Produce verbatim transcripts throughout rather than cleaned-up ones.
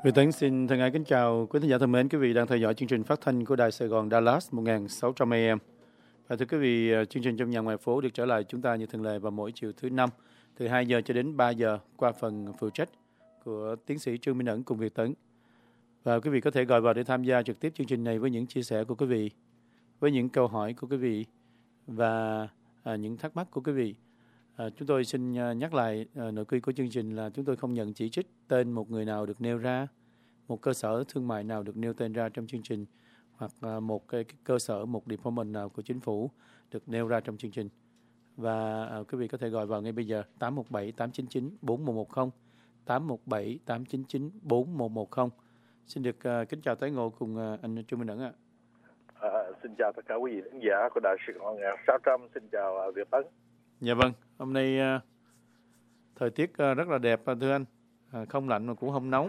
Việt Tấn xin thân ái kính chào quý thính giả thân mến, quý vị đang theo dõi chương trình phát thanh của Đài Sài Gòn Dallas một nghìn sáu trăm A M. Và thưa quý vị, chương trình Trong Nhà Ngoài Phố được trở lại chúng ta như thường lệ vào mỗi chiều thứ năm từ hai giờ cho đến ba giờ qua phần phụ trách của tiến sĩ Trương Minh Ẩn cùng Việt Tấn. Và quý vị có thể gọi vào để tham gia trực tiếp chương trình này với những chia sẻ của quý vị, với những câu hỏi của quý vị và à, những thắc mắc của quý vị. À, chúng tôi xin nhắc lại à, nội quy của chương trình là chúng tôi không nhận chỉ trích tên một người nào được nêu ra, một cơ sở thương mại nào được nêu tên ra trong chương trình, hoặc à, một cái, cái cơ sở, một department nào của chính phủ được nêu ra trong chương trình. Và à, quý vị có thể gọi vào ngay bây giờ tám một bảy tám chín chín bốn một một không, tám một bảy tám chín chín bốn một một không. Xin được uh, kính chào tái ngộ cùng uh, anh Trương Minh Ẩn ạ. À, xin chào tất cả quý vị khán giả của Đài Sài Gòn sáu trăm. Xin chào uh, Việt Tấn. Dạ vâng, hôm nay uh, thời tiết uh, rất là đẹp thưa anh, uh, không lạnh mà cũng không nóng.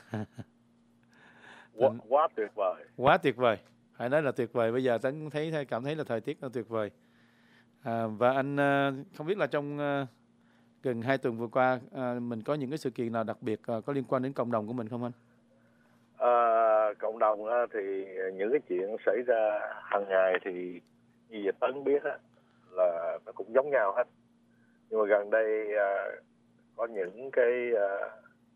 quá, quá tuyệt vời. Quá tuyệt vời, phải nói là tuyệt vời. Bây giờ Tấn thấy cảm thấy là thời tiết nó tuyệt vời. À, và anh uh, không biết là trong uh, gần hai tuần vừa qua uh, mình có những cái sự kiện nào đặc biệt uh, có liên quan đến cộng đồng của mình không anh? À, cộng đồng uh, thì những cái chuyện xảy ra hàng ngày thì như Việt Tấn biết uh, là nó cũng giống nhau hết. Nhưng mà gần đây uh, có những cái uh,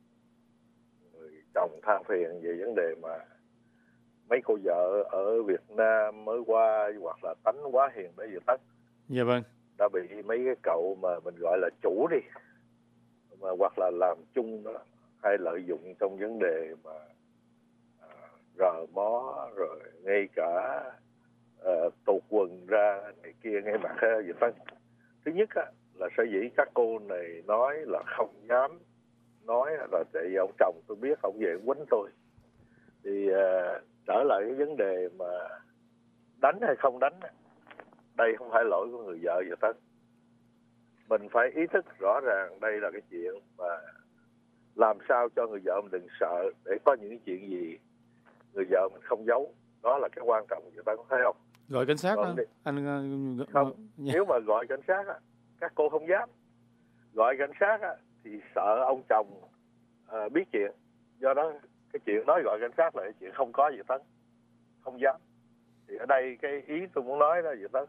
người chồng than phiền về vấn đề mà mấy cô vợ ở Việt Nam mới qua hoặc là tánh quá hiền với Việt Tấn. Dạ vâng. Đã bị mấy cái cậu mà mình gọi là chủ đi, mà hoặc là làm chung đó, hay lợi dụng trong vấn đề mà à, rờ mó rồi ngay cả à, tụt quần ra này kia ngay mặt Việt Tân. Thứ nhất á, là sở dĩ các cô này nói là không dám nói là tại ông chồng tôi biết ông về quýnh tôi. Thì à, trở lại cái vấn đề mà đánh hay không đánh, đây không phải lỗi của người vợ Việt Tân. Mình phải ý thức rõ ràng đây là cái chuyện mà làm sao cho người vợ mình đừng sợ, để có những chuyện gì người vợ mình không giấu. Đó là cái quan trọng, người ta có thấy không? Gọi cảnh sát anh, anh không, nếu mà gọi cảnh sát các cô không dám. Gọi cảnh sát thì sợ ông chồng à, biết chuyện. Do đó cái chuyện nói gọi cảnh sát là cái chuyện không có gì Tấn, không dám. Thì ở đây cái ý tôi muốn nói đó Việt Tấn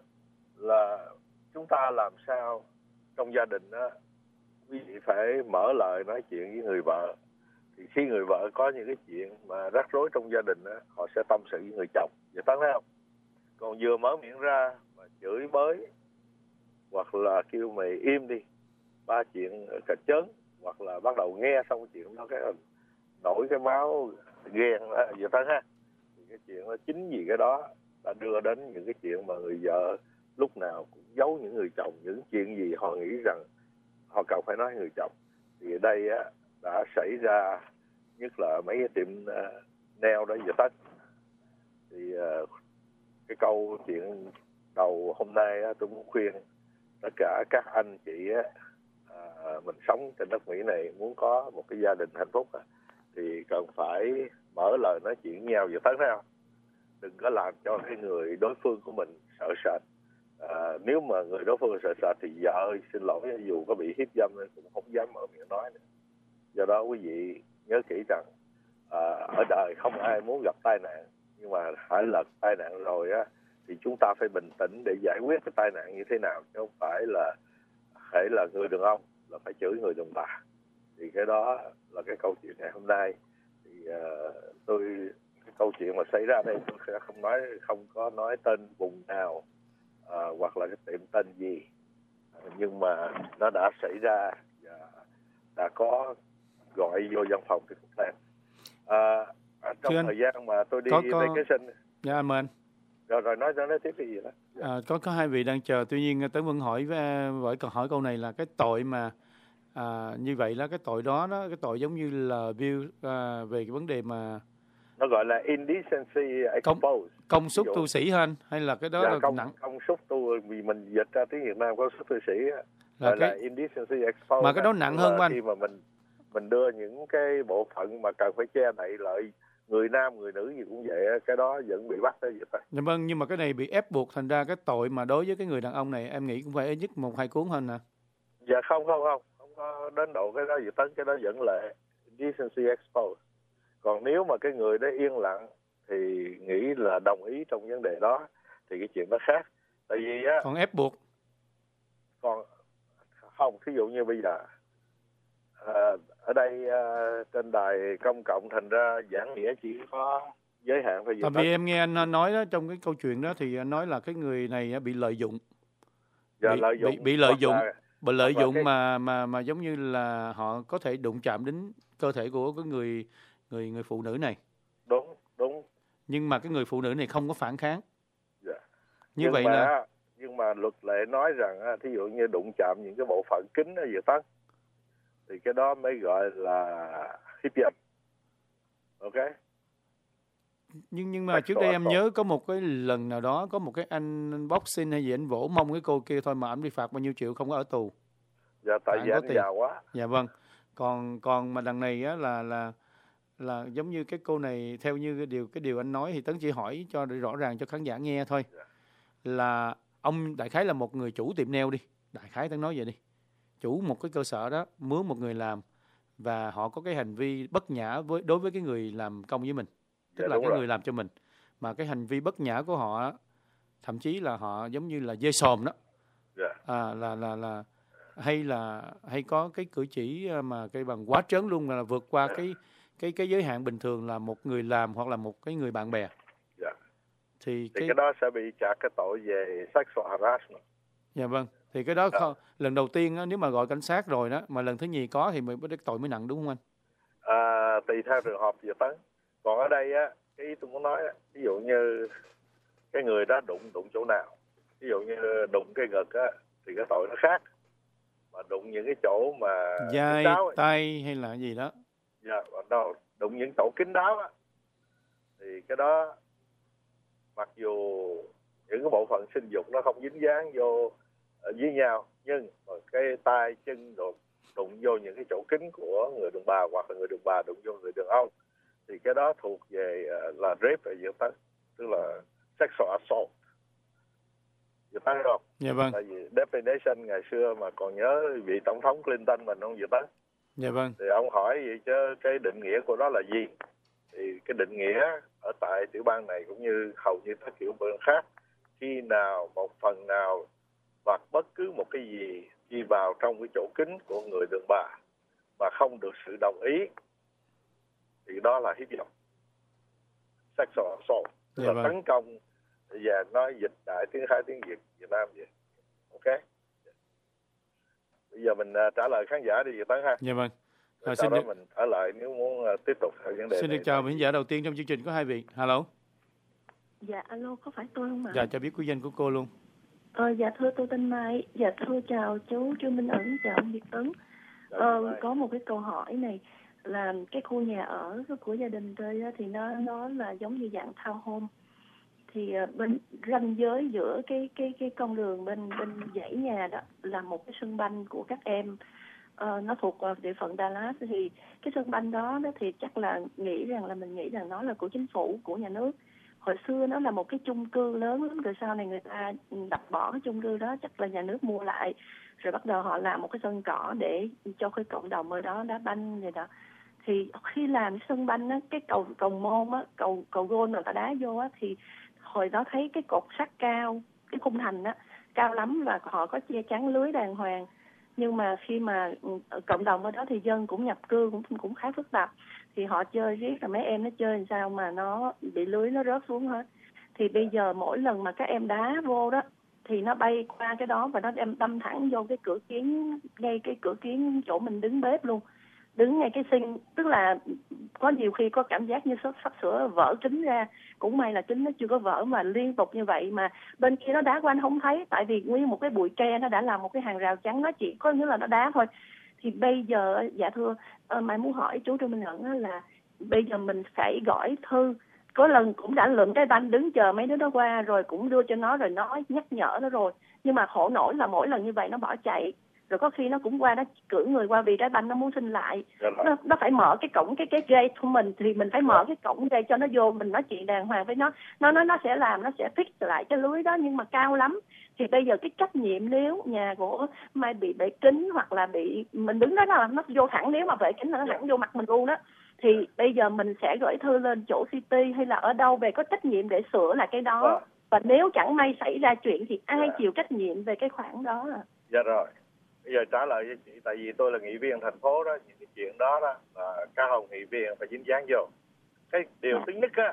là chúng ta làm sao trong gia đình đó, quý vị phải mở lời nói chuyện với người vợ. Thì khi người vợ có những cái chuyện mà rắc rối trong gia đình đó, họ sẽ tâm sự với người chồng. Vậy Tấn thấy không? Còn vừa mở miệng ra mà chửi bới hoặc là kêu mày im đi, ba chuyện cà chớn, hoặc là bắt đầu nghe xong cái chuyện đó cái nổi cái máu ghen đó, vậy Tấn ha. Thì cái chuyện đó chính vì cái đó đã đưa đến những cái chuyện mà người vợ lúc nào cũng giấu những người chồng những chuyện gì họ nghĩ rằng họ cần phải nói người chồng. Thì ở đây á, đã xảy ra nhất là mấy cái tiệm uh, nail đó giờ Tết. Thì uh, cái câu chuyện đầu hôm nay á, tôi muốn khuyên tất cả các anh chị á, uh, mình sống trên đất Mỹ này muốn có một cái gia đình hạnh phúc á, thì cần phải mở lời nói chuyện với nhau giờ Tết, thấy không? Đừng có làm cho cái người đối phương của mình sợ sệt. À, nếu mà người đối phương sợ sệt thì vợ ơi, xin lỗi, dù có bị hiếp dâm cũng không dám mở miệng nói nữa. Do đó quý vị nhớ kỹ rằng à, ở đời không ai muốn gặp tai nạn, nhưng mà hãy lật tai nạn rồi á thì chúng ta phải bình tĩnh để giải quyết cái tai nạn như thế nào, chứ không phải là hãy là người đàn ông là phải chửi người đàn bà. Thì cái đó là cái câu chuyện ngày hôm nay. Thì uh, tôi cái câu chuyện mà xảy ra đây tôi sẽ không nói, không có nói tên vùng nào à, hoặc là cái tiệm tên gì, à, nhưng mà nó đã xảy ra và đã có gọi vô văn phòng cái cục lan. À, à, trong Thưa thời anh, gian mà tôi đi có, có... vacation. Dạ anh mời anh. Rồi rồi nói nói tiếp cái gì đó. Dạ. À, có có hai vị đang chờ, tuy nhiên Tấn vẫn hỏi với câu hỏi câu này là cái tội mà à, như vậy là cái tội đó đó, cái tội giống như là view à, về cái vấn đề mà nó gọi là indecency exposed. Công, công suất tu sĩ hơn hay là cái đó dạ, là công, nặng? Công suất tu, vì mình dịch ra tiếng Việt Nam công suất tu sĩ là, cái... là indecency exposed. Mà cái đó nặng hơn anh. Khi mà mình mình đưa những cái bộ phận mà cần phải che đậy lại, người nam người nữ gì cũng vậy, cái đó vẫn bị bắt đấy. Dạ vâng, nhưng mà cái này bị ép buộc, thành ra cái tội mà đối với cái người đàn ông này em nghĩ cũng phải ít nhất một hai cuốn hơn nè. Dạ không không không không có đến độ cái đó gì Tấn, cái đó vẫn là indecency exposed. Còn nếu mà cái người đó yên lặng thì nghĩ là đồng ý trong vấn đề đó thì cái chuyện đó khác. Tại vì á, còn ép buộc, còn không, thí dụ như bây giờ à, ở đây à, trên đài công cộng thành ra giảng nghĩa chỉ có giới hạn thôi. Tại vì em nghe anh nói đó, trong cái câu chuyện đó thì anh nói là cái người này bị lợi dụng, Và bị, lợi dụng bị bị lợi dụng là, bị lợi dụng cái... mà mà mà giống như là họ có thể đụng chạm đến cơ thể của cái người người người phụ nữ này. Đúng, đúng. Nhưng mà cái người phụ nữ này không có phản kháng. Dạ. Như nhưng vậy mà, là nhưng mà luật lệ nói rằng thí dụ như đụng chạm những cái bộ phận kín ở giữa tấc thì cái đó mới gọi là hiếp dâm. Ok. Nhưng nhưng mà trước đây em nhớ có một cái lần nào đó có một cái anh boxing hay gì, anh vỗ mông cái cô kia thôi mà anh bị phạt bao nhiêu triệu, không có ở tù. Dạ, tại vì anh giàu quá. Dạ vâng. Còn còn mà đằng này á là là là giống như cái cô này, theo như cái điều cái điều anh nói thì Tấn chỉ hỏi cho rõ ràng cho khán giả nghe thôi. Dạ. Là ông đại khái là một người chủ tiệm nail đi, đại khái Tấn nói vậy đi. Chủ một cái cơ sở đó, mướn một người làm và họ có cái hành vi bất nhã với đối với cái người làm công với mình. Tức dạ, là cái rồi. người làm cho mình. Mà cái hành vi bất nhã của họ thậm chí là họ giống như là dê sòm đó. Dạ. À, là là là hay là hay có cái cử chỉ mà cái bằng quá trớn luôn, là vượt qua cái cái cái giới hạn bình thường là một người làm hoặc là một cái người bạn bè. Dạ. Thì, thì cái... cái đó sẽ bị trả cái tội về sexual harassment. Dạ vâng. Thì cái đó không, lần đầu tiên á, nếu mà gọi cảnh sát rồi đó, mà lần thứ nhì có thì mới cái tội mới nặng, đúng không anh? À, tùy theo trường hợp vậy Tấn. Còn ở đây á, cái ý tôi muốn nói á, ví dụ như cái người đó đụng đụng chỗ nào, ví dụ như đụng cái ngực á thì cái tội nó khác. Mà đụng những cái chỗ mà vai, tay hay là gì đó. Dạ, đâu đụng những chỗ kín đáo á thì cái đó mặc dù những cái bộ phận sinh dục nó không dính dáng vô ở với nhau, nhưng mà cái tay chân rồi đụng vô những cái chỗ kín của người đàn bà hoặc là người đàn bà đụng vô người đàn ông thì cái đó thuộc về uh, là rape ở giữa Tấn, tức là sexual assault. Dự Tấn không? Dạ vâng. Tại vì definition ngày xưa mà còn nhớ vị tổng thống Clinton mình không Dự Tấn? Dạ vâng. Thì ông hỏi vậy chứ cái định nghĩa của nó là gì? Thì cái định nghĩa ở tại tiểu bang này cũng như hầu như các tiểu bang khác, khi nào một phần nào hoặc bất cứ một cái gì đi vào trong cái chỗ kín của người đàn bà mà không được sự đồng ý thì đó là hiếp dâm, sexual assault, tức dạ là vâng. tấn công. Và nói dịch đại tiếng Thái tiếng Việt Việt Nam vậy. Ok. Bây giờ mình uh, trả lời khán giả đi Việt Tấn ha. Dạ vâng. Rồi sau xin đó được... mình ở lại nếu muốn uh, tiếp tục theo vấn đề. Xin được chào khán giả đầu tiên trong chương trình có hai vị. Hello. Dạ alo, có phải tôi không ạ? Dạ, cho biết quý danh của cô luôn. Ờ, dạ thưa tôi tên Mai. Dạ thưa chào chú Trương Minh Ẩn, chào ông Việt Tấn. Ờ, có một cái câu hỏi này là cái khu nhà ở của gia đình tôi thì nó nó là giống như dạng townhome. Thì bên ranh giới giữa cái cái cái con đường bên bên dãy nhà đó là một cái sân banh của các em. Ờ, nó thuộc địa phận Dallas. Thì cái sân banh đó, đó thì chắc là nghĩ rằng là mình nghĩ rằng nó là của chính phủ, của nhà nước. Hồi xưa nó là một cái chung cư lớn lắm, rồi sau này người ta đập bỏ cái chung cư đó, chắc là nhà nước mua lại rồi bắt đầu họ làm một cái sân cỏ để cho cái cộng đồng ở đó đá banh vậy đó. Thì khi làm sân banh á, cái cầu cầu môn á, cầu cầu gôn mà ta đá vô á, thì hồi đó thấy cái cột sắt cao, cái khung thành á cao lắm và họ có che chắn lưới đàng hoàng. Nhưng mà khi mà cộng đồng ở đó thì dân cũng nhập cư cũng cũng khá phức tạp, thì họ chơi riết là mấy em nó chơi làm sao mà nó bị lưới nó rớt xuống hết. Thì bây giờ mỗi lần mà các em đá vô đó thì nó bay qua cái đó và nó đem đâm thẳng vô cái cửa kiến, ngay cái cửa kiến chỗ mình đứng bếp luôn, đứng ngay cái sink. Tức là có nhiều khi có cảm giác như sắp, sắp sửa vỡ kính ra, cũng may là kính nó chưa có vỡ, mà liên tục như vậy mà bên kia nó đá qua anh không thấy, tại vì nguyên một cái bụi tre nó đã làm một cái hàng rào chắn, nó chỉ có nghĩa là nó đá thôi. Thì bây giờ dạ thưa uh, Mai muốn hỏi chú Trương Minh Ẩn là bây giờ mình phải gửi thư, có lần cũng đã lượm cái banh đứng chờ mấy đứa đó qua rồi cũng đưa cho nó rồi nói nhắc nhở nó rồi, nhưng mà khổ nổi là mỗi lần như vậy nó bỏ chạy, rồi có khi nó cũng qua nó cử người qua vì trái banh nó muốn xin lại. nó, nó phải mở cái cổng cái cái gate của mình, thì mình phải mở cái cổng gate cho nó vô, mình nói chuyện đàng hoàng với nó, nó nó nó sẽ làm, nó sẽ fix lại cái lưới đó, nhưng mà cao lắm. Thì bây giờ cái trách nhiệm nếu nhà của Mai bị bể kính hoặc là bị mình đứng đó là nó vô thẳng, nếu mà bể kính là nó thẳng vô mặt mình luôn đó, thì bây giờ mình sẽ gửi thư lên chỗ City hay là ở đâu về có trách nhiệm để sửa lại cái đó. Vâng. Và nếu chẳng may xảy ra chuyện thì ai Dạ. chịu trách nhiệm về cái khoản đó à? Dạ rồi. Bây giờ trả lời cho chị, tại vì tôi là nghị viên thành phố đó, những cái chuyện đó đó là các ông nghị viên phải dính dáng vô. Cái điều Dạ. thứ nhất á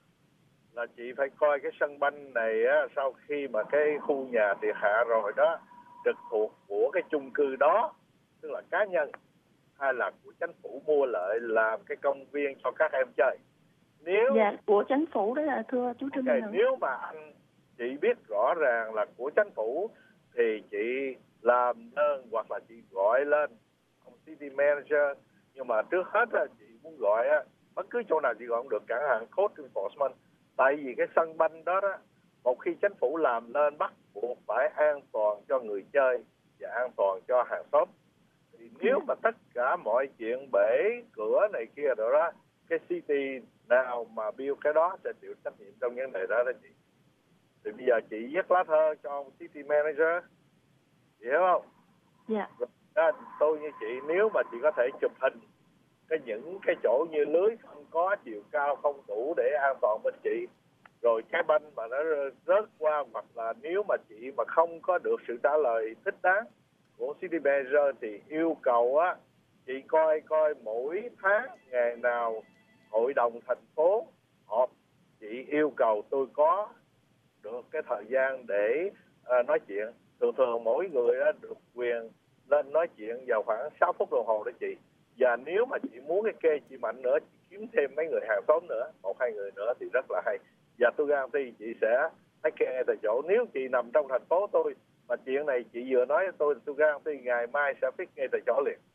là chị phải coi cái sân banh này á, sau khi mà cái khu nhà triệt hạ rồi đó, trực thuộc của cái chung cư đó, tức là cá nhân hay là của chính phủ mua lại làm cái công viên cho các em chơi. Nếu Dạ, của chính phủ đó là thưa chú Trương okay, Minh. nếu mà anh chị biết rõ ràng là của chính phủ thì chị làm đơn hoặc là chị gọi lên ông city manager. Nhưng mà trước hết á, chị muốn gọi á, bất cứ chỗ nào chị gọi cũng được, chẳng hạn code enforcement. Tại vì cái sân banh đó đó, một khi chính phủ làm lên bắt buộc phải an toàn cho người chơi và an toàn cho hàng xóm. Thì nếu mà tất cả mọi chuyện bể cửa này kia rồi đó, cái city nào mà build cái đó sẽ chịu trách nhiệm trong vấn đề đó đó chị. Thì bây giờ chị viết lá thơ cho ông city manager, chị hiểu không? Dạ. Đó, tôi như chị, nếu mà chị có thể chụp hình cái những cái chỗ như lưới không có chiều cao không đủ để an toàn bên chị, rồi cái banh mà nó rớt qua, hoặc là nếu mà chị mà không có được sự trả lời thích đáng của city manager thì yêu cầu á, chị coi coi mỗi tháng ngày nào hội đồng thành phố họp, chị yêu cầu tôi có được cái thời gian để uh, nói chuyện. Thường thường mỗi người á, được quyền lên nói chuyện vào khoảng sáu phút đồng hồ đó chị. Và nếu mà chị muốn cái kê chị mạnh nữa, chị kiếm thêm mấy người hàng xóm nữa, một hai người nữa thì rất là hay. Và tôi guarantee chị sẽ thấy kê ngay tại chỗ. Nếu chị nằm trong thành phố tôi mà chuyện này chị vừa nói với tôi, tôi guarantee ngày mai sẽ fix ngay tại chỗ liền.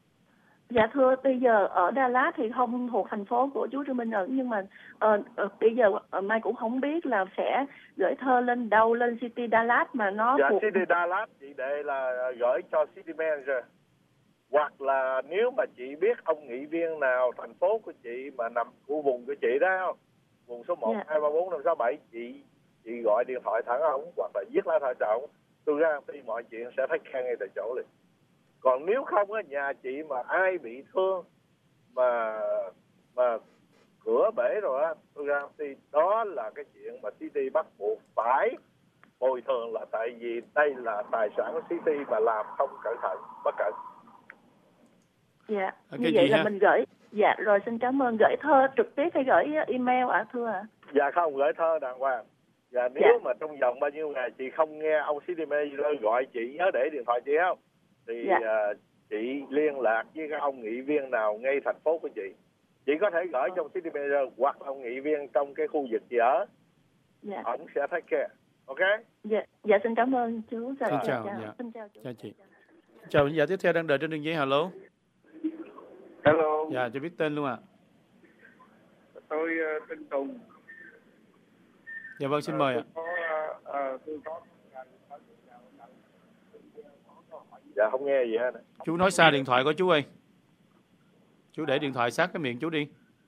Dạ thưa, bây giờ ở Đà Lạt thì không thuộc thành phố của chú Trương Minh Ẩn, nhưng mà uh, uh, bây giờ uh, Mai cũng không biết là sẽ gửi thơ lên đâu, lên City Đà Lạt mà nó Dạ, thuộc... City Đà Lạt chị để là gửi cho City Manager. Hoặc là nếu mà chị biết ông nghị viên nào thành phố của chị mà nằm khu vùng của chị đó không? Vùng số một, hai, ba, bốn, năm, sáu, bảy, chị chị gọi điện thoại thẳng ông hoặc là viết lá thơ cho ông. Tôi ra thì mọi chuyện sẽ thấy khen ngay tại chỗ liền. Còn nếu không á, nhà chị mà ai bị thương mà mà cửa bể rồi á, tôi ra thì đó là cái chuyện mà City bắt buộc phải bồi thường, là tại vì đây là tài sản của City mà làm không cẩn thận, bất cẩn. Dạ, À, như vậy là ha? mình gửi. Dạ, rồi xin cảm ơn. Gửi thơ trực tiếp hay gửi email ạ à, thưa ạ? À? Dạ không, gửi thơ đàng hoàng. Và nếu dạ. mà trong vòng bao nhiêu ngày chị không nghe ông City Manager gọi chị, nhớ để điện thoại chị không? Thì dạ. uh, chị liên lạc với các ông nghị viên nào ngay thành phố của chị. Chị có thể gửi trong City Manager hoặc ông nghị viên trong cái khu vực chị ở. Dạ. Ông sẽ take care. Ok? Dạ, dạ xin cảm ơn chú. Dạ, xin dạ, chào. dạ. Dạ. Xin chào chú. Chào chị. Chào khán giả tiếp theo đang đợi trên đường dây. Hello. Hello. Dạ, cho biết tên luôn ạ. À. Tôi uh, tên Tùng. Dạ vâng, xin uh, mời ạ. Có, uh, tôi có... Dạ không nghe gì hết. Chú nói xa điện thoại của chú ơi. Chú để điện thoại sát cái miệng chú đi.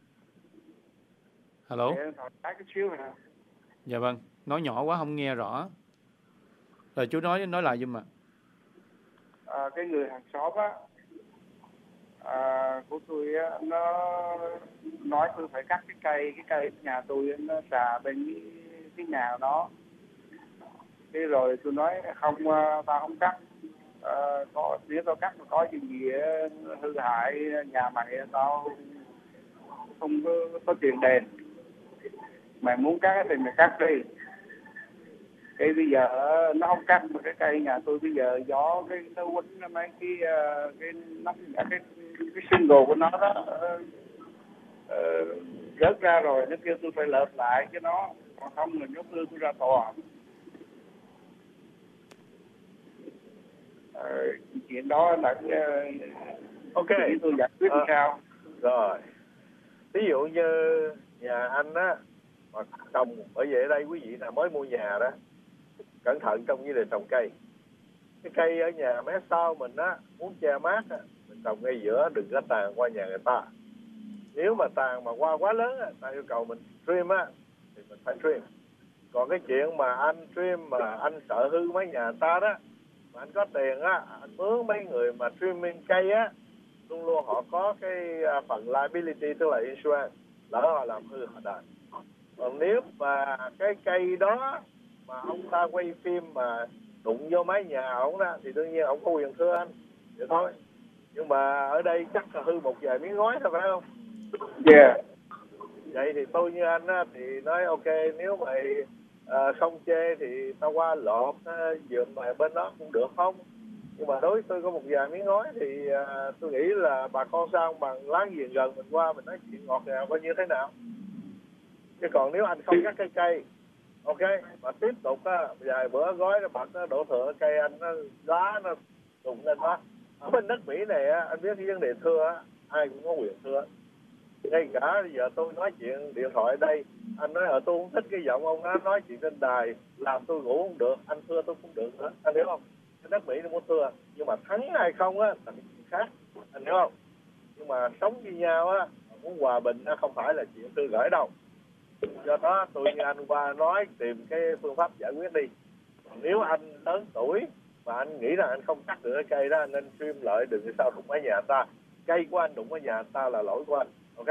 Hello. Để điện thoại sát cái xíu hả? Dạ vâng, nói nhỏ quá không nghe rõ. Rồi chú nói nói lại giùm ạ. À, cái người hàng xóm á, à, của tôi á, nó nói tôi phải cắt cái cây, cái cây nhà tôi nó xà bên cái, cái nhà đó. Thế rồi tôi nói không, tao không cắt. À, có, nếu tao cắt mà có chuyện gì hư hại nhà mày, tao không có, có tiền đền. Mày muốn cắt thì mày cắt đi. Cái bây giờ nó không cắt mà cái cây nhà tôi bây giờ gió cái nó quýnh mấy cái cái nắp cái cái, cái single của nó đó uh, rớt ra rồi, nó kêu tôi phải lợp lại cái nó, còn không là nhốt đưa tôi ra tòa. Uh, chuyện đó là uh, ok tôi giải quyết à, sao rồi. Ví dụ như nhà anh á mà trồng, bởi vậy ở đây quý vị là mới mua nhà đó, cẩn thận trong vấn đề trồng cây. Cái cây ở nhà mé sau mình á, muốn che mát á, mình trồng ngay giữa, đừng có tàn qua nhà người ta. Nếu mà tàn mà qua quá lớn á, ta yêu cầu mình trim á, thì mình phải trim. Còn cái chuyện mà anh trim mà anh sợ hư mấy nhà người ta đó, mà anh có tiền á, anh mướn mấy người mà trimming cây á, luôn luôn họ có cái phần liability, tức là insurance, lỡ họ làm hư họ đền. Còn nếu mà cái cây đó mà ông ta quay phim mà đụng vô mái nhà ổng đó thì đương nhiên ổng có quyền thưa anh, vậy thôi. Nhưng mà ở đây chắc là hư một vài miếng ngói thôi, phải không? Yeah. Vậy thì tôi như anh á, thì nói ok, nếu mày uh, không chê thì tao qua lộp uh, dượm mày bên đó cũng được không? Nhưng mà đối với tôi có một vài miếng ngói thì uh, tôi nghĩ là bà con sao bằng láng giềng gần mình qua mình nói chuyện ngọt ngào coi như thế nào. Chứ còn nếu anh không cắt cái cây, ok, mà tiếp tục á, vài bữa gói nó bật nó đổ thừa cây anh, nó lá nó đụng lên đó. Ở bên đất Mỹ này á, anh biết cái vấn đề thưa á, ai cũng có quyền thưa. Ngay cả giờ tôi nói chuyện điện thoại ở đây, anh nói ở tôi không thích cái giọng ông đó nói chuyện trên đài, làm tôi ngủ không được, anh thưa tôi cũng được nữa, anh hiểu không? Cái đất Mỹ nó muốn thưa, nhưng mà thắng hay không á là cái chuyện khác, anh hiểu không? Nhưng mà sống với nhau á, muốn hòa bình á không phải là chuyện thư gửi đâu. Do đó tôi như anh qua nói tìm cái phương pháp giải quyết đi. Nếu anh lớn tuổi mà anh nghĩ rằng anh không cắt được cái cây đó, anh nên trim lại, đừng sao đụng ở nhà ta. Cây của anh đụng ở nhà ta là lỗi của anh, ok?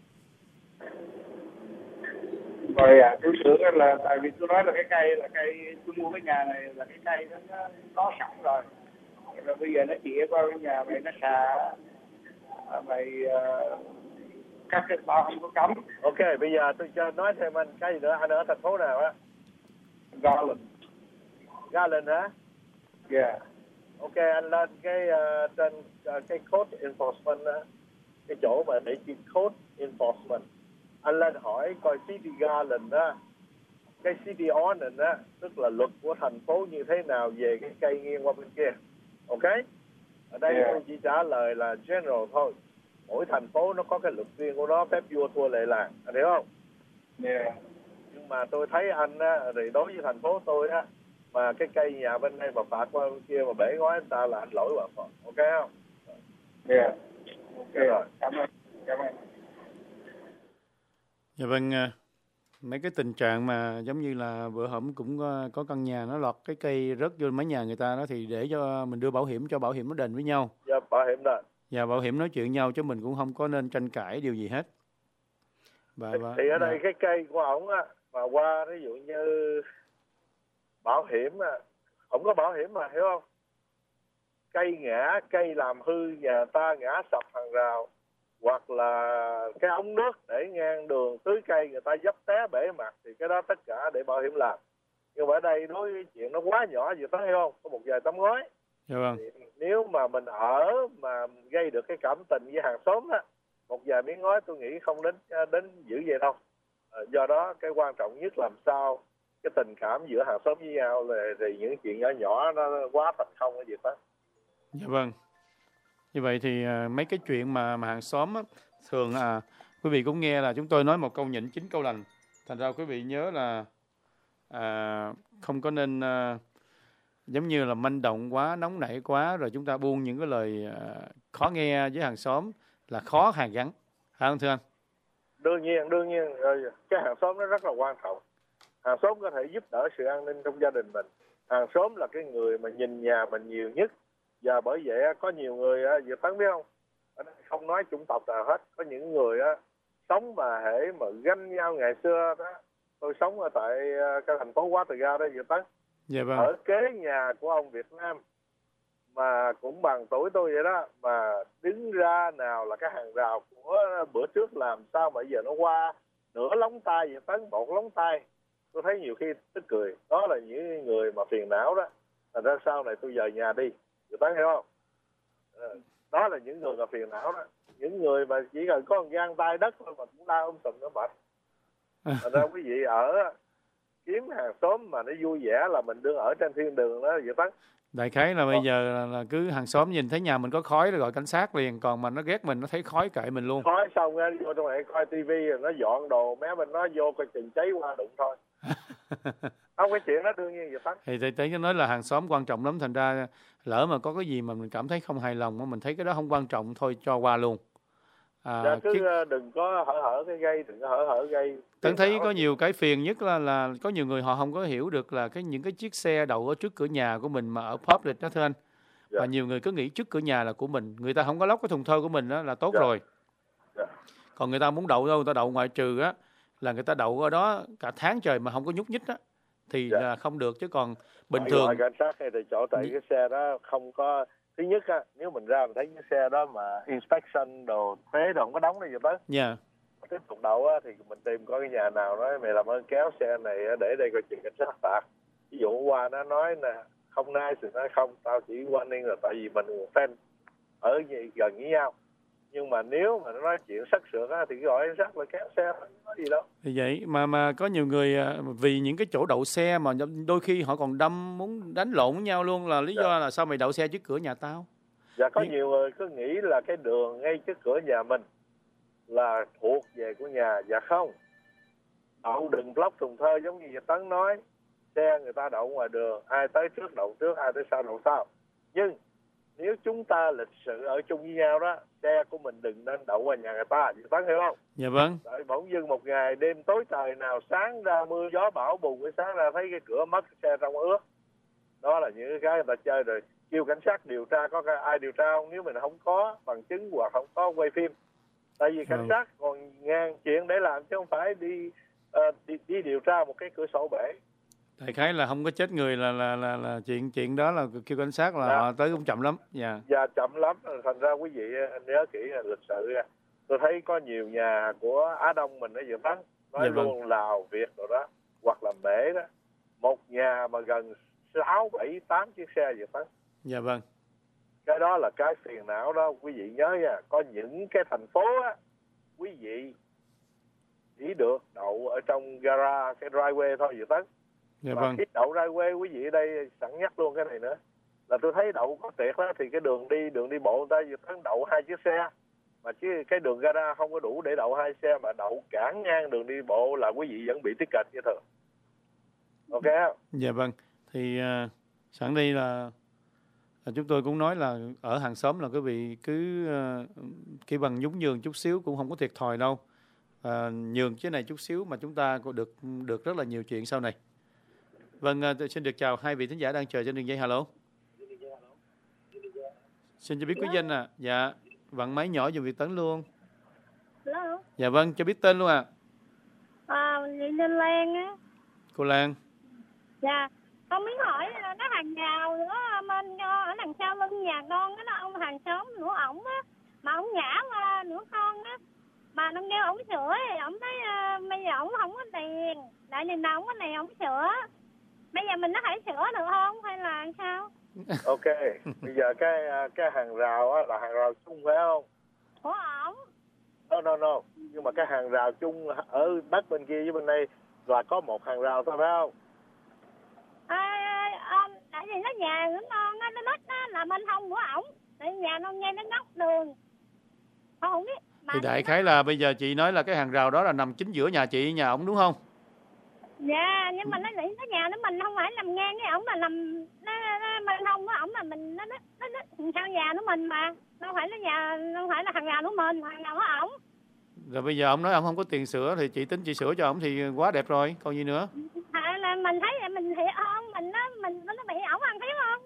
Rồi à, tôi tưởng là tại vì tôi nói là cái cây là cây tôi mua cái nhà này là cái cây đó nó có sẵn rồi. Rồi bây giờ nó chĩa qua cái nhà mày nó xà, mày uh, cắt cái bao không có cấm. Ok, bây giờ tôi cho nói thêm anh cái gì nữa. Anh ở thành phố nào á? Garland. Garland hả? Yeah. Ok, anh lên cái uh, trên uh, cái code enforcement á, cái chỗ mà để chữ code enforcement, anh lên hỏi coi City Garland á, cái City Ordinance á, tức là luật của thành phố như thế nào về cái cây nghiêng qua bên kia, ok? Ở đây Yeah. tôi chỉ trả lời là general thôi. Mỗi thành phố nó có cái luật riêng của nó, phép vua thua lệ làng, anh hiểu không? Yeah. Nhưng mà tôi thấy anh á, thì đối với thành phố tôi á, mà cái cây nhà bên đây mà phạt qua bên kia mà bể ngói anh ta là anh lỗi hoàn toàn, ok không? Yeah. Ok rồi. Cảm ơn. Cảm ơn. Dạ vâng, mấy cái tình trạng mà giống như là bữa hổm cũng có, có căn nhà nó lọt cái cây rớt vô mái nhà người ta đó, thì để cho mình đưa bảo hiểm cho bảo hiểm nó đền với nhau. Dạ, bảo hiểm đó. Và bảo hiểm nói chuyện nhau chứ mình cũng không có nên tranh cãi điều gì hết. Bà, bà, thì ở đây dạ. cái cây của ổng á, mà qua ví dụ như bảo hiểm á, ổng có bảo hiểm mà, hiểu không? Cây ngã, cây làm hư nhà ta, ngã sập hàng rào, hoặc là cái ống nước để ngang đường tưới cây người ta dấp té bể mặt, thì cái đó tất cả để bảo hiểm làm. Nhưng mà ở đây đối với chuyện nó quá nhỏ vậy thấy không? Có một vài tấm ngói. Dạ vâng. Thì nếu mà mình ở mà gây được cái cảm tình với hàng xóm á, một vài miếng ngói tôi nghĩ không đến đến dữ vậy đâu. Do đó cái quan trọng nhất làm sao cái tình cảm giữa hàng xóm với nhau là thì những chuyện nhỏ nhỏ nó quá thành không cái gì đó. Dạ vâng. Như vậy thì à, mấy cái chuyện mà mà hàng xóm á, thường à, quý vị cũng nghe là chúng tôi nói một câu nhịn chín câu lành. Thành ra quý vị nhớ là à, không có nên à, giống như là manh động quá, nóng nảy quá, rồi chúng ta buông những cái lời à, khó nghe với hàng xóm là khó hàn gắn. Phải không thưa anh? Đương nhiên, đương nhiên cái hàng xóm nó rất là quan trọng. Hàng xóm có thể giúp đỡ sự an ninh trong gia đình mình. Hàng xóm là cái người mà nhìn nhà mình nhiều nhất. Và bởi vậy có nhiều người, Việt Tấn biết không? Ở đây không nói chủng tộc nào hết. Có những người sống mà hễ mà ganh nhau ngày xưa đó. Tôi sống ở tại cái thành phố Quá Từ Ga đó, Việt Tấn. Dạ vâng. Ở kế nhà của ông Việt Nam mà cũng bằng tuổi tôi vậy đó, mà đứng ra nào là cái hàng rào của bữa trước làm sao mà giờ nó qua nửa lóng tay Việt Tấn, một lóng tay. Tôi thấy nhiều khi tức cười. Đó là những người mà phiền não đó. Thành ra sau này tôi về nhà đi, Việt Tấn hiểu không? Đó là những người mà phiền não đó. Những người mà chỉ cần có một gang tay đất thôi mà cũng đau ôm sùm nó mệt. Thành ra quý vị ở kiếm hàng xóm mà nó vui vẻ là mình đương ở trên thiên đường đó, Việt Tấn. Đại khái là bây giờ là, là cứ hàng xóm nhìn thấy nhà mình có khói rồi gọi cảnh sát liền, còn mà nó ghét mình nó thấy khói kệ mình luôn. Khói xong ra vô trong này coi tivi rồi nó dọn đồ, mé bên nó vô coi chừng cháy qua đụng thôi. Không, cái chuyện đó đương nhiên vậy đó. Thì tôi nói là hàng xóm quan trọng lắm, thành ra lỡ mà có cái gì mà mình cảm thấy không hài lòng, mình thấy cái đó không quan trọng thôi cho qua luôn. À, dạ, cứ chứ... đừng có hở hở cái gây, đừng có hở hở gây. Tấn thấy có nhiều cái phiền nhất là là có nhiều người họ không có hiểu được là cái những cái chiếc xe đậu ở trước cửa nhà của mình mà ở public đó thưa anh, Và Dạ. nhiều người cứ nghĩ trước cửa nhà là của mình, người ta không có lóc cái thùng thơi của mình đó là tốt Dạ. rồi. Dạ. Còn người ta muốn đậu đâu, người ta đậu ngoại trừ á là người ta đậu ở đó cả tháng trời mà không có nhúc nhích á thì Dạ. là không được, chứ còn bình Phải thường gọi cảnh sát hay thì chỗ tại Nhị- cái xe đó không có. Thứ nhất á, nếu mình ra mình thấy cái xe đó mà inspection đồ thuế đồ không có đóng đây gì tới, nha. tiếp tục đậu á, thì mình tìm coi cái nhà nào nói mày làm ơn kéo xe này á, để đây coi chuyện cảnh sát phạt. Ví dụ hôm qua nó nói nè không nice thì nói không, tao chỉ warning là tại vì mình fan ở gì- gần với nhau. Nhưng mà nếu mà nó nói chuyện sắc sược á thì gọi cảnh sát là kéo xe, không nói gì đâu. Thì vậy mà mà có nhiều người à, vì những cái chỗ đậu xe mà đôi khi họ còn đâm muốn đánh lộn với nhau luôn, là lý Dạ. do là sao mày đậu xe trước cửa nhà tao. Và có Nhưng- nhiều người cứ nghĩ là cái đường ngay trước cửa nhà mình là thuộc về của nhà. Dạ không, đậu đừng block thùng thơ giống như Việt Tấn nói. Xe người ta đậu ngoài đường, ai tới trước đậu trước, ai tới sau đậu sau. Nhưng nếu chúng ta lịch sự ở chung với nhau đó, xe của mình đừng nên đậu vào nhà người ta. Việt Tấn hiểu không? Dạ vâng. Tại bỗng dưng một ngày đêm tối trời nào sáng ra mưa gió bão bùng, cái sáng ra thấy cái cửa mất, cái xe trong ướt. Đó là những cái người ta chơi rồi. Kêu cảnh sát điều tra, có ai điều tra không? Nếu mình không có bằng chứng hoặc không có quay phim. Tại vì cảnh Ừ. sát còn ngang chuyện để làm chứ không phải đi, uh, đi đi điều tra một cái cửa sổ bể. Đại khái là không có chết người là là là, là chuyện chuyện đó là kêu cảnh sát là Dạ. họ tới cũng chậm lắm. Dạ. Và chậm lắm, thành ra quý vị nhớ kỹ là lịch sự. Tôi thấy có nhiều nhà của Á Đông mình ở Việt Nam nói Dạ vâng. luôn Lào, Việt rồi đó, hoặc là Mễ đó. Một nhà mà gần sáu, bảy, tám chiếc xe Việt Nam. Dạ vâng. Cái đó là cái phiền não đó, quý vị nhớ nha. Có những cái thành phố á, quý vị chỉ được đậu ở trong gara, cái driveway thôi Việt Tấn. Dạ Và vâng. khi đậu driveway, quý vị ở đây sẵn nhắc luôn cái này nữa. Là tôi thấy đậu có tiệt đó, thì cái đường đi đường đi bộ người ta Việt Tấn đậu hai chiếc xe. Mà chứ cái đường gara không có đủ để đậu hai xe, mà đậu cản ngang đường đi bộ là quý vị vẫn bị ticket như thường. Ok không? Dạ vâng. Thì à, sẵn đây là, là chúng tôi cũng nói là ở hàng xóm là quý vị cứ à, kỹ bằng nhún nhường chút xíu cũng không có thiệt thòi đâu. À, nhường cái này chút xíu mà chúng ta có được được rất là nhiều chuyện sau này. Vâng, à, tôi xin được chào hai vị thính giả đang chờ trên đường dây. Hello. Xin cho biết quý danh à. Dạ. Vặn máy nhỏ dùm Việt Tấn luôn. Hello. Dạ vâng, cho biết tên luôn à. À, chị Ninh Lan á. Cô Lan. Dạ. Con muốn hỏi là cái hàng rào nữa bên ở đằng sau lưng nhà con á, nó ông hàng xóm nữa ổng á, mà ổng ngã qua nữa con á, mà nó kêu ổng sửa thì ổng thấy uh, bây giờ ổng không có tiền, tại vì nào ổng có này ổng sửa. Bây giờ mình có thể sửa được không hay là sao? Ok, bây giờ cái cái hàng rào á là hàng rào chung phải không? Của ổng. No, no, no. Nhưng mà cái hàng rào chung ở đất bên kia với bên đây là có một hàng rào thôi phải không? À, à, tại vì nó nhà của con á, nó đất á là bên hông của ổng, tại nhà nó ngay nó góc đường. Con không biết. Mà Thì đại khái là bây giờ chị nói là cái hàng rào đó là nằm chính giữa nhà chị với nhà ổng đúng không? dạ, nhưng mà nó nghĩ cái nhà nó mình không phải nằm ngang với ổng, mà nằm nó, nó bên hông của ổng, mà mình nó nó nó, nó sao nhà của mình mà đâu phải là nhà, không phải là hàng rào của mình, hàng rào của ổng. Rồi bây giờ ông nói ông không có tiền sửa thì chị tính chị sửa cho ông thì quá đẹp rồi, còn gì nữa. À, là mình thấy là mình thiệt không, mình nó mình nó bị ổng ăn thiếu không?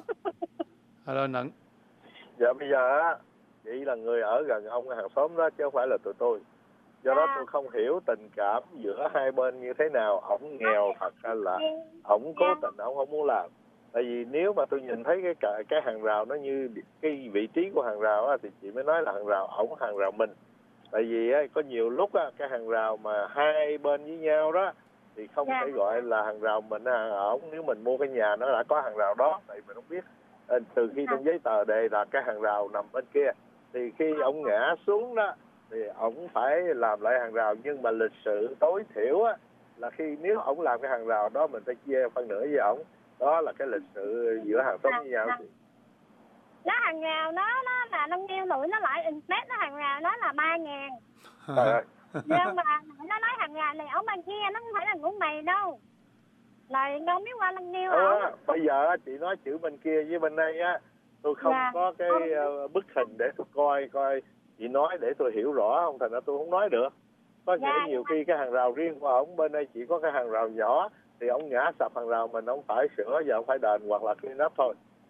Alo Nẫn. Dạ bây giờ á, chị là người ở gần ông hàng xóm đó chứ không phải là tụi tôi. Do đó À. tôi không hiểu tình cảm giữa hai bên như thế nào. Ổng nghèo thật hay là ổng cố Dạ. tình ổng không muốn làm. Tại vì nếu mà tôi nhìn thấy cái cái, cái hàng rào nó như cái vị trí của hàng rào á, thì chị mới nói là hàng rào ổng, hàng rào mình. Tại vì á, có nhiều lúc á, cái hàng rào mà hai bên với nhau đó thì không Dạ. thể gọi là hàng rào mình hàng ổng. Nếu mình mua cái nhà nó đã có hàng rào đó, tại mình không biết. Ờ, từ khi trong giấy tờ đề là cái hàng rào nằm bên kia, thì khi ông ngã xuống đó thì ổng phải làm lại hàng rào. Nhưng mà lịch sự tối thiểu á, là khi nếu ổng làm cái hàng rào đó mình phải chia phân nửa với ổng. Đó là cái lịch sự giữa hàng xóm với nhau. Nó hàng rào nó nó là nó kêu tụi nó lại inspect nó hàng rào nó là ba ngàn. Trời ơi. Nhưng mà nó nói hàng rào này ở bên kia nó không phải là của mày đâu, là con biết qua lăng kêu Ờ, không? bây giờ á, chị nói chữ bên kia với bên đây á, tôi không Dạ. có cái uh, bức hình để tôi coi coi chị nói để tôi hiểu rõ không, thành ra tôi không nói được. Có nghĩa Dạ, nhiều nhưng khi cái hàng rào riêng của ổng, bên đây chỉ có cái hàng rào nhỏ thì ổng ngã sập hàng rào mình, ổng phải sửa, giờ ổng phải đền hoặc là clean up thôi.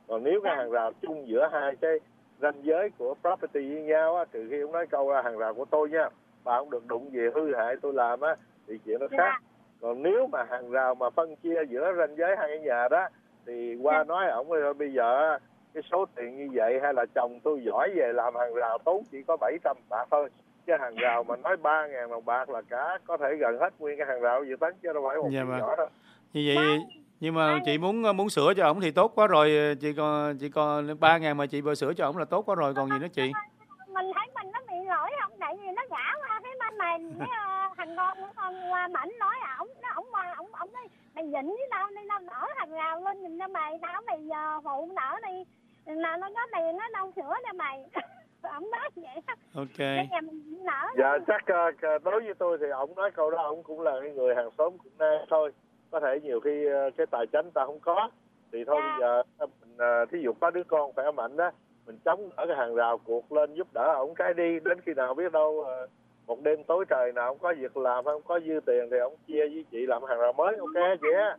Còn nếu cái hàng rào chung giữa hai cái ranh giới của property với nhau á, trừ khi ông nói câu là hàng rào của tôi nha, bà không được đụng về hư hại tôi làm á, thì chuyện nó khác. Còn nếu mà hàng rào mà phân chia giữa ranh giới hai cái nhà đó, thì qua nói ổng rồi bây giờ cái số tiền như vậy hay là chồng tôi giỏi về làm hàng rào tốn chỉ có bảy trăm bạc thôi. Cái hàng rào mà nói ba ngàn đồng bạc là cả có thể gần hết nguyên cái hàng rào dự tấn chứ đâu phải một dạ chuyện vâng. nhỏ đâu. Như vậy nhưng mà chị muốn muốn sửa cho ổng thì tốt quá rồi, chị còn chị còn ba ngàn mà chị vừa sửa cho ổng là tốt quá rồi, còn gì nữa chị. Mình thấy mình nó bị lỗi không, tại vì nó gã qua cái bên này cái thằng con của con qua mảnh nói ổng, nó ổng qua ổng ổng nói mày dịnh với tao đi, tao nở hàng rào lên nhìn cho mày, tao mày giờ phụ nở đi, là nó có tiền nó đâu sửa cho mày. Ổng nói vậy. Ok. Dạ chắc uh, đối với tôi thì ổng nói câu đó, ổng cũng là người hàng xóm cũng nên thôi. Có thể nhiều khi uh, cái tài chính ta không có thì thôi. Bây giờ mình uh, thí dụ có đứa con khỏe mạnh đó, mình chống ở cái hàng rào cuộc lên giúp đỡ ổng cái đi, đến khi nào biết đâu uh, một đêm tối trời nào không có việc làm, không có dư tiền thì ổng chia với chị làm hàng rào mới. Ok chị á.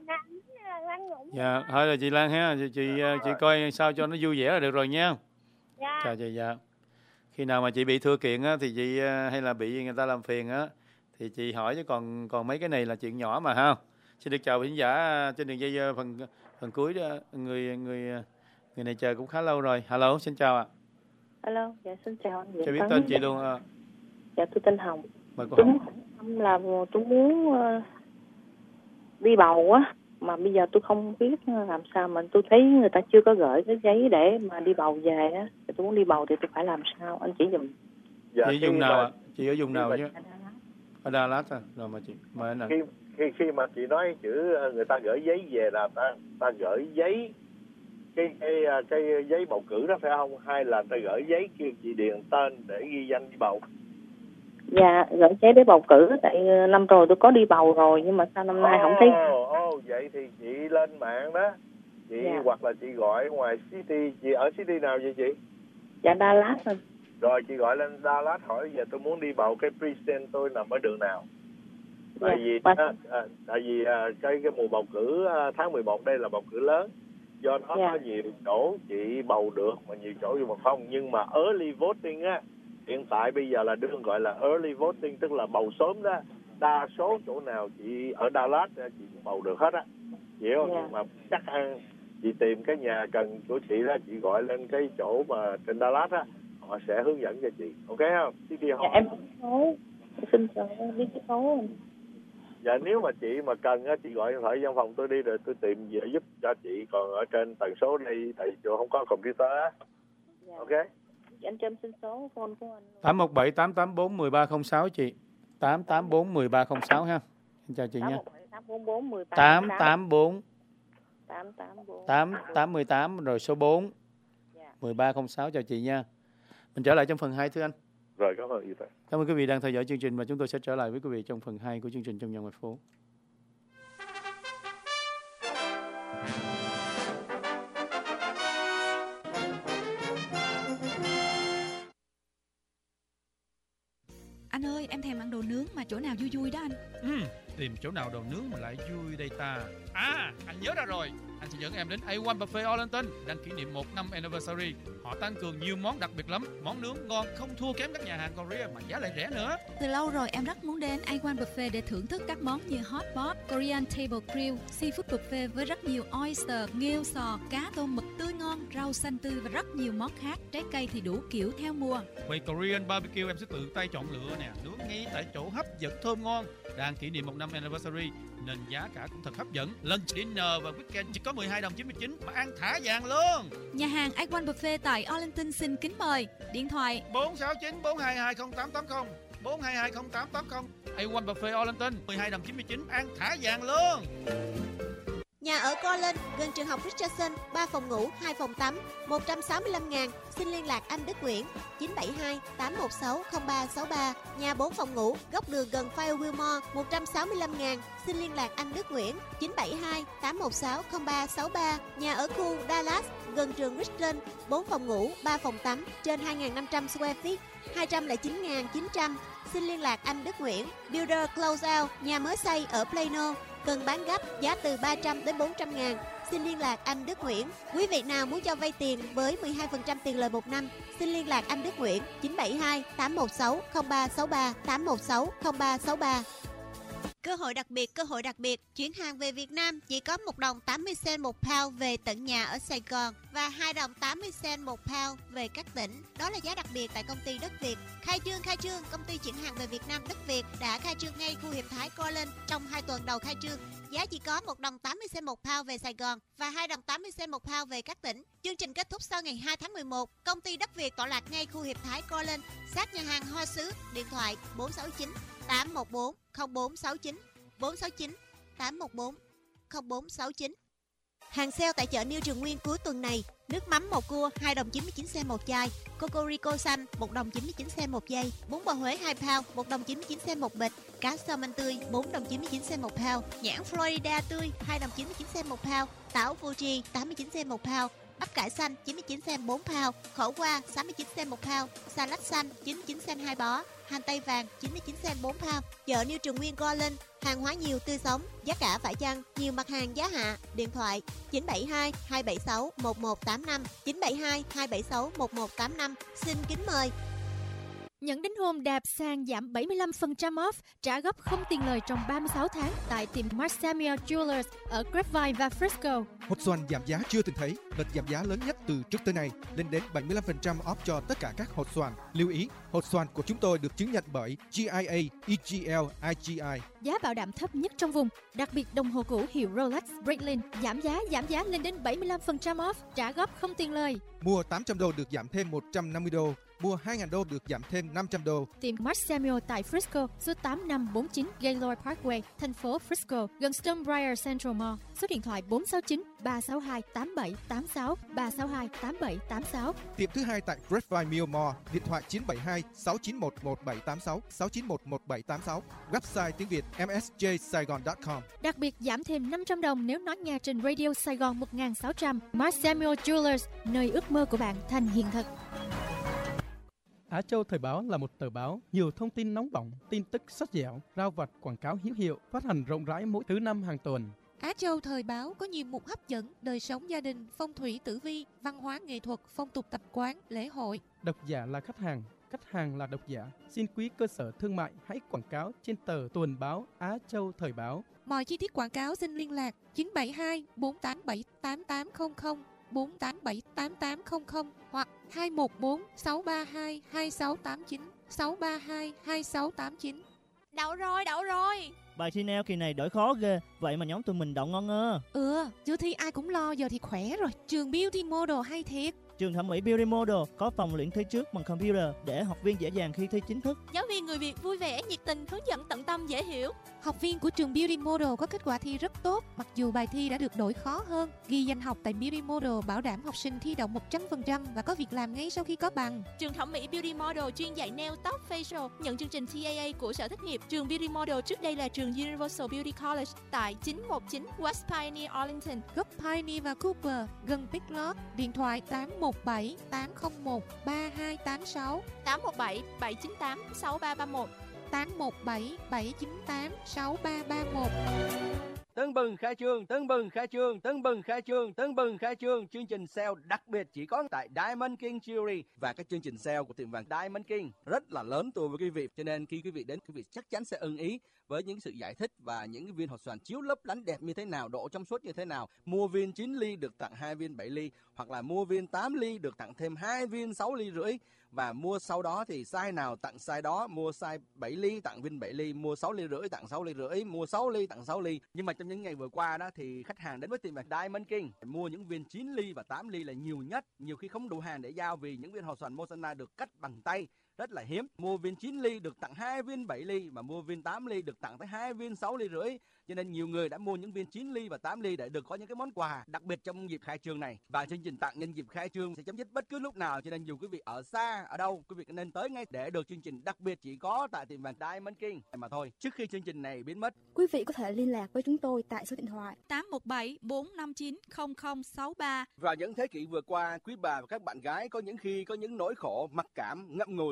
Dạ thôi là chị Lan ha, chị chị, chị coi sao cho nó vui vẻ là được rồi nha. Dạ. Chào chị. Dạ. Khi nào mà chị bị thưa kiện á thì chị hay là bị người ta làm phiền á thì chị hỏi, chứ còn còn mấy cái này là chuyện nhỏ mà ha. Xin được chào khán giả trên đường dây phần phần cuối đó, người người người này chờ cũng khá lâu rồi. Alo, xin chào ạ. Alo, dạ xin chào anh. Cho biết tên chị luôn ạ. Dạ tôi tên Hồng. Mời cô tôi Hồng. Muốn, là tôi muốn uh, đi bầu á, mà bây giờ tôi không biết làm sao, mà tôi thấy người ta chưa có gửi cái giấy để mà đi bầu về á. Tôi muốn đi bầu thì tôi phải làm sao, anh chỉ giùm. Dạ, chị vùng nào ạ? Chị ở vùng nào mà, chứ? Ở Đà Lạt à? Rồi mà chị mời anh ạ. Khi khi khi mà chị nói chữ người ta gửi giấy về là ta ta gửi giấy cái cái cái giấy bầu cử đó phải không? Hay là ta gửi giấy kêu chị điền tên để ghi danh đi bầu? Dạ, gửi giấy để bầu cử, tại năm rồi tôi có đi bầu rồi, nhưng mà sao năm nay oh, không thấy. Ồ, oh, vậy thì chị lên mạng đó, chị dạ. Hoặc là chị gọi ngoài city, chị ở city nào vậy chị? Dạ Đà Lạt rồi. Rồi chị gọi lên Đà Lạt hỏi giờ tôi muốn đi bầu cái precinct tôi nằm ở đường nào? Tại dạ. vì à, à, tại vì à, cái cái mùa bầu cử à, tháng mười một đây là bầu cử lớn, do nó dạ. có nhiều chỗ chị bầu được mà nhiều chỗ mà không, nhưng mà early voting á, hiện tại bây giờ là đương gọi là early voting, tức là bầu sớm đó, đa số chỗ nào chị ở Đà Lạt chị cũng bầu được hết á, hiểu không? Yeah. Nhưng mà chắc ăn chị tìm cái nhà gần của chị đó, chị gọi lên cái chỗ mà trên Đà Lạt á, họ sẽ hướng dẫn cho chị, ok không? Chị đi hỏi. Dạ, em số, xin cho biết cái số. Dạ nếu mà chị mà cần á, chị gọi điện thoại văn phòng tôi đi rồi tôi tìm về giúp cho chị, còn ở trên tần số đây tại chỗ không có computer á. Dạ. Ok. Anh cho em xin số phone của anh. tám một bảy tám tám bốn một ba không sáu chị. tám tám bốn một ba không sáu ha. Xin chào chị nha. tám bốn bốn một ba tám tám bốn tám tám bốn tám tám một tám rồi số bốn một ba không sáu. Chào chị nha. Mình trở lại trong phần hai thưa anh. Rồi, cảm ơn Duy. Cảm ơn quý vị đang theo dõi chương trình, và chúng tôi sẽ trở lại với quý vị trong phần hai của chương trình Trong Nhà Ngoài Phố. Anh ơi, em thèm ăn đồ nướng mà chỗ nào vui vui đó anh. Ừ, tìm chỗ nào đồ nướng mà lại vui đây ta. À, anh nhớ ra rồi. Anh sẽ dẫn em đến A một Buffet Arlington đang kỷ niệm một năm anniversary. Họ tăng cường nhiều món đặc biệt lắm. Món nướng ngon không thua kém các nhà hàng Korea mà giá lại rẻ nữa. Từ lâu rồi em rất muốn đến A một Buffet để thưởng thức các món như hot pot, Korean table grill, seafood buffet với rất nhiều oyster, nghêu, sò, cá tôm mực tươi ngon, rau xanh tươi và rất nhiều món khác. Trái cây thì đủ kiểu theo mùa. Về Korean barbecue em sẽ tự tay chọn lựa nè, nướng ngay tại chỗ hấp dẫn thơm ngon. Đang kỷ niệm một năm anniversary nên giá cả cũng thật hấp dẫn. Lunch, dinner và weekend chỉ có mười hai đồng chín mươi chín mà ăn thả vàng luôn. Nhà hàng A một Buffet tại Arlington xin kính mời. Điện thoại bốn sáu chín bốn hai hai không tám tám không bốn hai hai không tám tám không. A một Buffet Arlington mười hai đồng chín mươi chín, ăn thả vàng luôn. Nhà ở Colin, gần trường học Richardson, ba phòng ngủ, hai phòng tắm, một trăm sáu mươi lăm ngàn. Xin liên lạc anh Đức Nguyễn chín bảy hai tám một sáu không ba sáu ba. Nhà bốn phòng ngủ, góc đường gần Fire Wilmore, một trăm sáu mươi lăm ngàn. Xin liên lạc anh Đức Nguyễn chín bảy hai tám một sáu không ba sáu ba. Nhà ở khu Dallas, gần trường Richland, bốn phòng ngủ, ba phòng tắm, trên hai nghìn năm trăm square feet, hai trăm lẻ chín nghìn chín trăm. Xin liên lạc anh Đức Nguyễn. Builder Closeout, nhà mới xây ở Plano, Cần bán gấp, giá từ ba trăm đến bốn trăm ngàn. Xin liên lạc anh Đức Nguyễn. Quý vị nào muốn cho vay tiền với mười hai phần trăm tiền lời một năm, xin liên lạc anh Đức Nguyễn chín bảy hai tám một sáu không ba sáu ba tám một sáu không ba sáu ba. Cơ hội đặc biệt, cơ hội đặc biệt, chuyển hàng về Việt Nam chỉ có một đồng tám mươi cent một pound về tận nhà ở Sài Gòn và hai đồng tám mươi cent một pound về các tỉnh. Đó là giá đặc biệt tại công ty Đất Việt. Khai trương, khai trương, công ty chuyển hàng về Việt Nam Đất Việt đã khai trương ngay khu Hiệp Thái Garden trong hai tuần đầu khai trương. Giá chỉ có một đồng tám mươi cent một pound về Sài Gòn và hai đồng tám mươi cent một pound về các tỉnh. Chương trình kết thúc sau ngày hai tháng mười một. Công ty Đất Việt tọa lạc ngay khu Hiệp Thái Garden, sát nhà hàng Hoa Sứ. Điện thoại bốn sáu chín tám một bốn không bốn sáu chín bốn sáu chín tám một bốn không bốn sáu chín. Hàng sale tại chợ New Trường Nguyên cuối tuần này: nước mắm một cua hai đồng chín mươi chín cent một chai, Cocorico xanh một đồng chín mươi chín cent một giây, bún bò Huế hai pound một đồng chín mươi chín cent một bịch, cá salmon tươi bốn đồng chín mươi chín cent một pound, nhãn Florida tươi hai đồng chín mươi chín cent một pound, táo Fuji tám mươi chín cent một pound, ấp cải xanh chín mươi chín cent bốn pound, khổ qua sáu mươi chín cent một pound, salad xanh chín mươi chín cent hai bó, hành tây vàng chín mươi chín cent bốn pound. Chợ New Trường Nguyên Garden, hàng hóa nhiều tươi sống, giá cả phải chăng, nhiều mặt hàng giá hạ. Điện thoại chín bảy hai hai bảy sáu một một tám năm chín bảy hai hai bảy sáu một một tám năm. Xin kính mời. Nhận đính hôn đạp sàn giảm bảy mươi lăm phần trăm off, trả góp không tiền lời trong ba mươi sáu tháng tại tiệm Mark Samuel Jewelers ở Grapevine và Frisco. Hột xoàn giảm giá chưa từng thấy, đợt giảm giá lớn nhất từ trước tới nay, lên đến bảy mươi lăm phần trăm off cho tất cả các hột xoàn. Lưu ý, hột xoàn của chúng tôi được chứng nhận bởi G I A, E G L, I G I. Giá bảo đảm thấp nhất trong vùng, đặc biệt đồng hồ cũ hiệu Rolex Breitling giảm giá giảm giá lên đến bảy mươi lăm phần trăm off, trả góp không tiền lời. Mua tám trăm đô được giảm thêm một trăm năm mươi đô. Mua hai nghìn đô được giảm thêm năm trăm đô. Tiệm Mark Samuel tại Frisco, số tám năm bốn chín Gaylord Parkway, thành phố Frisco, gần Stonebriar Central Mall. Số điện thoại bốn sáu chín ba sáu hai tám bảy tám sáu ba sáu hai tám bảy tám sáu. Tiệm thứ hai tại Grapevine Mill Mall, điện thoại chín bảy hai sáu chín một một bảy tám sáu sáu chín một một bảy tám sáu. Website tiếng Việt m s j saigon chấm com. Đặc biệt giảm thêm năm trăm đồng nếu nói nghe trên Radio Sài Gòn một nghìn sáu trăm. Mark Samuel Jewelers, nơi ước mơ của bạn thành hiện thực. Á Châu Thời báo là một tờ báo nhiều thông tin nóng bỏng, tin tức sốt dẻo, rao vặt, quảng cáo hữu hiệu, phát hành rộng rãi mỗi thứ năm hàng tuần. Á Châu Thời báo có nhiều mục hấp dẫn, đời sống gia đình, phong thủy tử vi, văn hóa nghệ thuật, phong tục tập quán, lễ hội. Độc giả là khách hàng, khách hàng là độc giả. Xin quý cơ sở thương mại hãy quảng cáo trên tờ tuần báo Á Châu Thời báo. Mọi chi tiết quảng cáo xin liên lạc chín bảy hai bốn tám bảy tám tám không không bốn tám bảy tám tám không không hoặc hai một bốn sáu ba hai hai sáu tám chín sáu ba hai hai sáu tám chín. Đậu rồi, đậu rồi. Bài thi neo kỳ này đổi khó ghê, vậy mà nhóm tụi mình đậu ngon ngơ. Ừ, chưa thi ai cũng lo, giờ thì khỏe rồi. Trường Beauty Model hay thiệt. Trường thẩm mỹ Beauty Model có phòng luyện thi trước bằng computer để học viên dễ dàng khi thi chính thức. Giáo viên người Việt vui vẻ, nhiệt tình, hướng dẫn tận tâm, dễ hiểu. Học viên của trường Beauty Model có kết quả thi rất tốt, mặc dù bài thi đã được đổi khó hơn. Ghi danh học tại Beauty Model bảo đảm học sinh thi đậu một trăm phần trăm và có việc làm ngay sau khi có bằng. Trường thẩm mỹ Beauty Model chuyên dạy nail, tóc, facial, nhận chương trình T A A của Sở Thất nghiệp. Trường Beauty Model trước đây là trường Universal Beauty College tại chín một chín West Pioneer, Arlington, góc Pioneer và Cooper, gần Big Lots. Điện thoại tám một bảy tám không một ba hai tám sáu tám một bảy bảy chín tám sáu ba ba một tám một bảy bảy chín tám sáu ba ba một. Tưng bừng khai trương, tưng bừng khai trương, tưng bừng khai trương, tưng bừng khai trương. Chương trình sale đặc biệt chỉ có tại Diamond King Jewelry. Và các chương trình sale của tiệm vàng Diamond King rất là lớn tuổi với quý vị. Cho nên khi quý vị đến, quý vị chắc chắn sẽ ưng ý với những sự giải thích và những cái viên hột xoàn chiếu lấp lánh đẹp như thế nào, độ trong suốt như thế nào. Mua viên chín ly được tặng hai viên bảy ly, hoặc là mua viên tám ly được tặng thêm hai viên sáu ly rưỡi. Và mua sau đó thì size nào tặng size đó, mua size bảy ly tặng viên bảy ly, mua sáu ly rưỡi tặng sáu ly rưỡi, mua sáu ly tặng sáu ly. Nhưng mà trong những ngày vừa qua đó thì khách hàng đến với tiệm vàng Diamond King mua những viên chín ly và tám ly là nhiều nhất, nhiều khi không đủ hàng để giao vì những viên hột xoàn Moissanite được cắt bằng tay rất là hiếm. Mua viên chín ly được tặng hai viên bảy ly, mà mua viên tám ly được tặng tới hai viên sáu ly rưỡi. Cho nên nhiều người đã mua những viên chín ly và tám ly để được có những cái món quà đặc biệt trong dịp khai trương này. Và chương trình tặng nhân dịp khai trương sẽ chấm dứt bất cứ lúc nào, cho nên dù quý vị ở xa ở đâu, quý vị nên tới ngay để được chương trình đặc biệt chỉ có tại tiệm vàng Diamond King mà thôi. Trước khi chương trình này biến mất, quý vị có thể liên lạc với chúng tôi tại số điện thoại tám một bảy bốn năm chín không không sáu ba. Vào những thế kỷ vừa qua, quý bà và các bạn gái có những khi có những nỗi khổ mặc cảm ngậm ngùi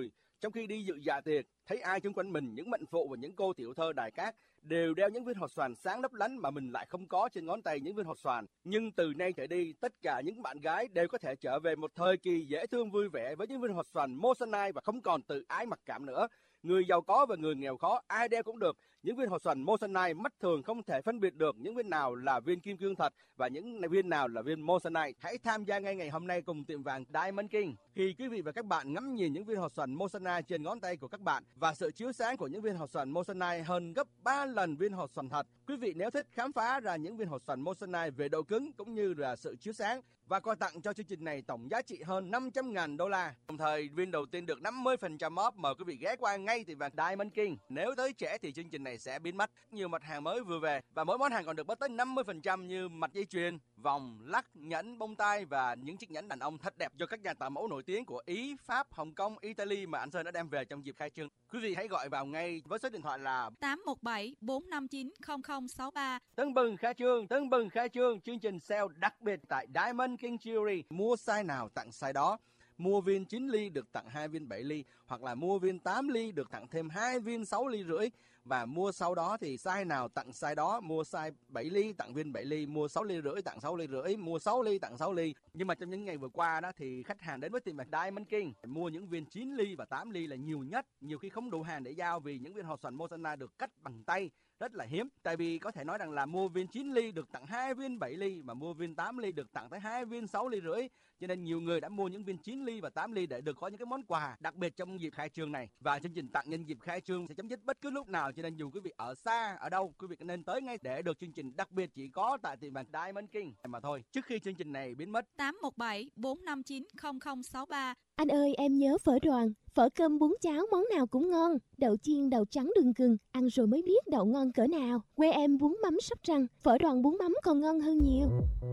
Trong khi đi dự dạ tiệc, thấy ai xung quanh mình, những mệnh phụ và những cô tiểu thơ đài cát đều đeo những viên hột xoàn sáng lấp lánh mà mình lại không có trên ngón tay những viên hột xoàn. Nhưng từ nay trở đi, tất cả những bạn gái đều có thể trở về một thời kỳ dễ thương vui vẻ với những viên hột xoàn Moissanite và không còn tự ái mặc cảm nữa. Người giàu có và người nghèo khó ai đeo cũng được. Những viên hột xoàn Moissanite mắt thường không thể phân biệt được những viên nào là viên kim cương thật và những viên nào là viên Moissanite. Hãy tham gia ngay ngày hôm nay cùng tiệm vàng Diamond King. Khi quý vị và các bạn ngắm nhìn những viên hột xoàn Moissanite trên ngón tay của các bạn và sự chiếu sáng của những viên hột xoàn Moissanite hơn gấp ba lần viên hột xoàn thật. Quý vị nếu thích khám phá ra những viên hột xoàn Moissanite về độ cứng cũng như là sự chiếu sáng và quà tặng cho chương trình này tổng giá trị hơn năm trăm nghìn đô la. Đồng thời viên đầu tiên được năm mươi phần trăm off, mời quý vị ghé qua ngay tiệm vàng Diamond King. Nếu tới trễ thì chương trình này sẽ biến mất. Nhiều mặt hàng mới vừa về và mỗi món hàng còn được bớt tới năm mươi phần trăm như mặt dây chuyền, vòng, lắc, nhẫn, bông tai và những chiếc nhẫn đàn ông thật đẹp do các nhà tạo mẫu nổi tiếng của Ý, Pháp, Hồng Kông, Italy mà anh Sơn đã đem về trong dịp khai trương. Quý vị hãy gọi vào ngay với số điện thoại là tám một bảy bốn năm chín không không sáu ba. Tưng bừng khai trương, tưng bừng khai trương chương trình sale đặc biệt tại Diamond King Jewelry. Mua size nào tặng size đó. Mua viên chín ly được tặng hai viên bảy ly, hoặc là mua viên tám ly được tặng thêm hai viên sáu ly rưỡi. Và mua sau đó thì size nào tặng size đó, mua size bảy ly tặng viên bảy ly, mua sáu ly rưỡi tặng sáu ly rưỡi, mua sáu ly tặng sáu ly. Nhưng mà trong những ngày vừa qua đó thì khách hàng đến với tiệm vàng Diamond King mua những viên chín ly và tám ly là nhiều nhất, nhiều khi không đủ hàng để giao vì những viên hột xoàn Moissanite được cắt bằng tay rất là hiếm. Tại vì có thể nói rằng là mua viên chín ly được tặng hai viên bảy ly mà mua viên tám ly được tặng tới hai viên sáu ly rưỡi. Cho nên nhiều người đã mua những viên chín ly và tám ly để được có những cái món quà đặc biệt trong dịp khai trương này. Và chương trình tặng nhân dịp khai trương sẽ chấm dứt bất cứ lúc nào, cho nên dù quý vị ở xa ở đâu, quý vị nên tới ngay để được chương trình đặc biệt chỉ có tại tiệm vàng Diamond King mà thôi. Trước khi chương trình này biến mất. tám một bảy bốn năm chín không không sáu ba. Anh ơi, em nhớ phở Đoàn, phở cơm bún cháo món nào cũng ngon, đậu chiên đậu trắng đường gừng, ăn rồi mới biết đậu ngon cỡ nào. Quê em bún mắm Sóc Trăng, phở Đoàn bún mắm còn ngon hơn nhiều.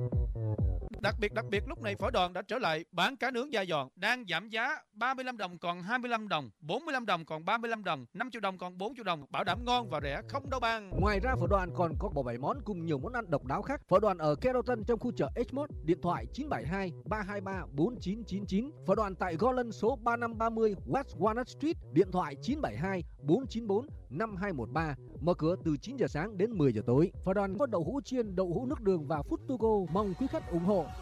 Đặc biệt đặc biệt lúc này phở Đoàn đã trở lại bán cá nướng da giòn, đang giảm giá ba mươi lăm đồng còn hai mươi lăm đồng, bốn mươi lăm đồng còn ba mươi lăm đồng, năm triệu đồng còn bốn triệu đồng, bảo đảm ngon và rẻ không đâu bằng. Ngoài ra phở Đoàn còn có bộ bảy món cùng nhiều món ăn độc đáo khác. Phở Đoàn ở Carrollton trong khu chợ H một, điện thoại chín bảy hai ba hai ba bốn chín chín chín. Phở Đoàn tại Golden số ba năm ba mươi West Walnut Street, điện thoại chín bảy hai bốn chín bốn năm hai một ba. Mở cửa từ chín giờ sáng đến mười giờ tối. Phở Đoàn có đậu hũ chiên, đậu hũ nước đường và food to go. Mong quý khách ủng hộ.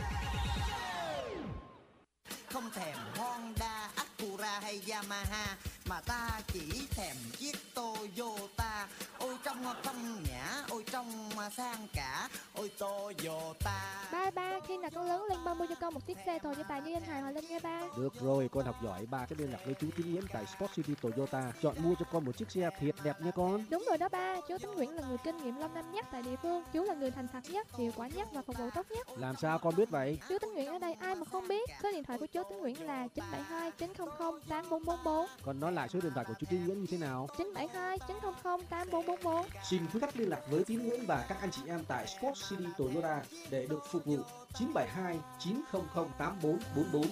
Không thèm Honda, Acura hay Yamaha, mà ta chỉ thèm chiếc Toyota. Ôi trong phong nhã, ôi trong sang cả, ôi Toyota. Ba ba, khi nào con lớn lên ba mua cho con một chiếc xe Toyota như anh Hải Hòa Linh nha ba. Được rồi, con học giỏi, ba sẽ liên lạc với chú Tín Nguyễn tại Sport City Toyota, chọn mua cho con một chiếc xe thiệt đẹp nha con. Đúng rồi đó ba, chú Tín Nguyễn là người kinh nghiệm lâu năm nhất tại địa phương, chú là người thành thật nhất, hiệu quả nhất và phục vụ tốt nhất. Làm sao con biết vậy? Chú Tín Nguyễn ở đây ai mà không biết. Số điện thoại của chú Tín Nguyễn là chín bảy hai chín không không tám bốn bốn bốn. Con nói lại số điện thoại của chú Tín Nguyễn như thế nào? chín bảy hai chín không không tám bốn bốn bốn. Xin quý khách liên lạc với Tín Nguyễn và các anh chị em tại Sport City Toyota để được phục vụ. Chín bảy hai chín không không tám bốn bốn bốn.